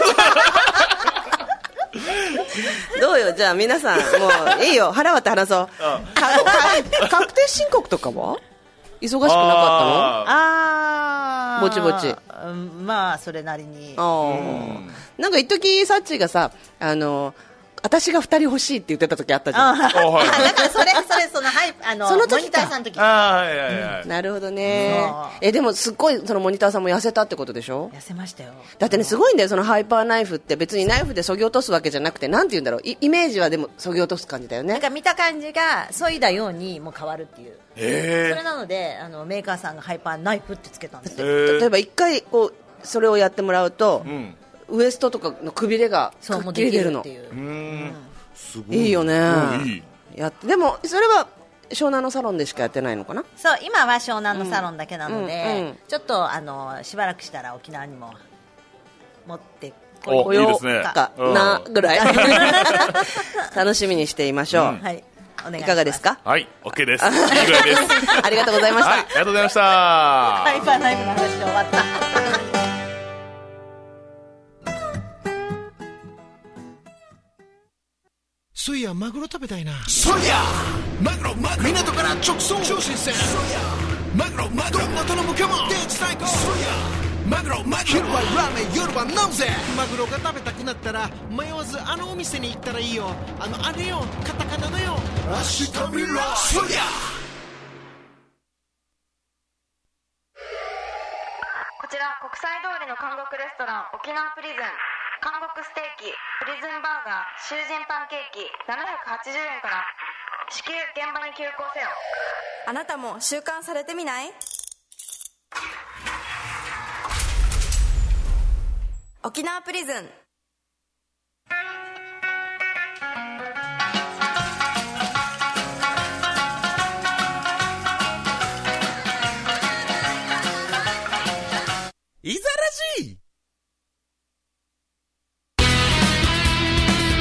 [SPEAKER 3] どうよ、じゃあ皆さんもういいよ、腹割って話そう。確定申告とかは忙しくなかったの？
[SPEAKER 4] ああ、
[SPEAKER 3] ぼちぼち。
[SPEAKER 4] まあそれなりに。
[SPEAKER 3] あ、なんか一時サッチがさ、あの私がふたり欲しいって言ってた時あったじゃん。
[SPEAKER 4] だからそれそれそのはいあの
[SPEAKER 3] その時
[SPEAKER 4] モニターさんの時。
[SPEAKER 2] あ、はいはいはい、
[SPEAKER 3] うん、なるほどね。えでもすっごいそのモニターさんも痩せたってことでしょ？
[SPEAKER 4] 痩せましたよ。
[SPEAKER 3] だってねすごいんだよ、そのハイパーナイフって別にナイフで削ぎ落とすわけじゃなくて、なんて言うんだろう、イメージはでも削ぎ落とす感じだよね。
[SPEAKER 4] なんか見た感じが削いだようにもう変わるっていう。
[SPEAKER 2] へー。
[SPEAKER 4] それなのであのメーカーさんがハイパーナイフってつけたんですよ。
[SPEAKER 3] 例えば一回こうそれをやってもらうと、うん、ウエストとかのくびれがくっきり出るの。
[SPEAKER 4] っていう。
[SPEAKER 2] うん、すご
[SPEAKER 3] いいいよね。いいやってでもそれは湘南のサロンでしかやってないのかな。
[SPEAKER 4] そう、今は湘南のサロンだけなので、うんうんうん、ちょっとあのしばらくしたら沖縄にも持って
[SPEAKER 3] こようかなぐらい楽しみにしていましょう、うん、はい、お願いします。いかがですか？
[SPEAKER 2] はい、 OK です。いいぐらいです。
[SPEAKER 3] ありがとうございました、はい、
[SPEAKER 2] ありがとうございました。
[SPEAKER 4] ハイパーナイフの話で終わった。
[SPEAKER 1] そういやマグロ食べたいな。そういやマグロマグロ港から直送超新鮮。そういやマグロマグロどんな頼むかもデージ最高。そうやマグロマグロ昼はラーメン夜は飲むぜ。マグロが食べたくなったら迷わずあのお店に行ったらいいよ。あのあれよ、カタカナのよ、明日見ろ。そうや
[SPEAKER 8] こちら国際通りの韓国レストラン沖縄プリズン。韓国ステーキ、プリズンバーガー、囚人パンケーキななひゃくはちじゅうえんから。至急現場に急行せよ。
[SPEAKER 9] あなたも習慣されてみない？沖縄プリズン。
[SPEAKER 1] いざらじ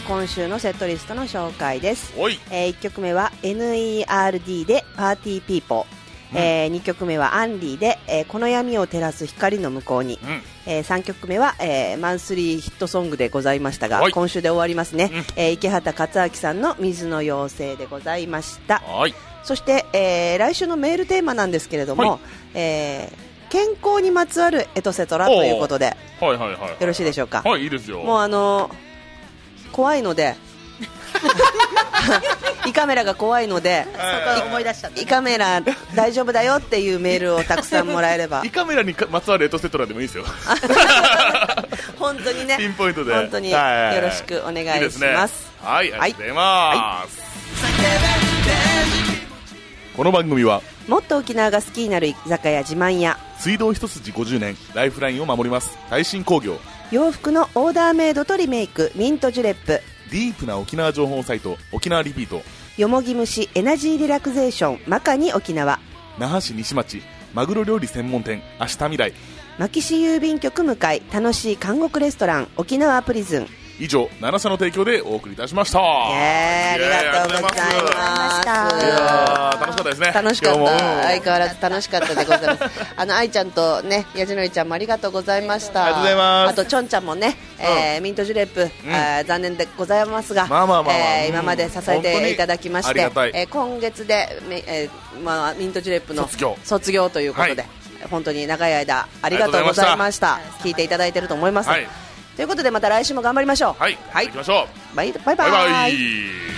[SPEAKER 3] 今週のセットリストの紹介です。
[SPEAKER 2] おい、
[SPEAKER 3] えー、いっきょくめは エヌイーアールディー でパーティーピーポー、うんえー、にきょくめはアンリーで、えー、この闇を照らす光の向こうに、うんえー、さんきょくめは、えー、マンスリーヒットソングでございましたが今週で終わりますね、うんえー、池畑克明さんの水の妖精でございました。
[SPEAKER 2] はい、
[SPEAKER 3] そして、えー、来週のメールテーマなんですけれども、はいえー、健康にまつわるエトセトラということで、
[SPEAKER 2] はいはいはいはい、
[SPEAKER 3] よろしいでしょうか。
[SPEAKER 2] はい、いいですよ。
[SPEAKER 3] もうあのー、怖いので胃カメラが怖いので、
[SPEAKER 4] そこ思い出しちゃった、ね、
[SPEAKER 3] 胃カメラ大丈夫だよっていうメールをたくさんもらえれば
[SPEAKER 2] 胃カメラにまつわるエトセトラでもいいですよ
[SPEAKER 3] 本当にね、
[SPEAKER 2] ピンポイントで
[SPEAKER 3] 本当によろしくお願いします。いいですね。
[SPEAKER 2] はい、ありがとうございます、はいこの番組は
[SPEAKER 3] もっと沖縄が好きになる居酒屋自慢屋、
[SPEAKER 2] 水道一筋ごじゅうねんライフラインを守ります耐震工業、
[SPEAKER 3] 洋服のオーダーメイドとリメイクミントジュレップ、
[SPEAKER 2] ディープな沖縄情報サイト沖縄リピート、
[SPEAKER 3] よもぎ虫エナジーリラクゼーションマカニ沖縄、
[SPEAKER 2] 那覇市西町マグロ料理専門店明日未来、
[SPEAKER 3] 牧師郵便局向かい楽しい韓国レストラン沖縄プリズン。
[SPEAKER 2] 以上なな社の提供でお送りいたしました。
[SPEAKER 3] ありがとうございました。
[SPEAKER 2] いや楽しかったですね。
[SPEAKER 3] 楽しかった、相変わらず楽しかったでございますあの愛ちゃんとねやじのりちゃんもありがとうございました。
[SPEAKER 2] ありがとうございます。
[SPEAKER 3] あとちょんちゃんもね、うんえー、ミントジュレップ、うんえー、残念でございますが、
[SPEAKER 2] まあまあまあまあ
[SPEAKER 3] えー、今まで支えていただきまして、
[SPEAKER 2] え
[SPEAKER 3] ー、今月で、えーまあ、ミントジュレップの
[SPEAKER 2] 卒業
[SPEAKER 3] 卒業ということで、はい、本当に長い間ありがとうございました。聞いていただいていると思います、はい、ということでまた来週も頑張りましょう。
[SPEAKER 2] はい、はい、行きましょう。
[SPEAKER 3] バイバイバイバイ。
[SPEAKER 2] バイバイ。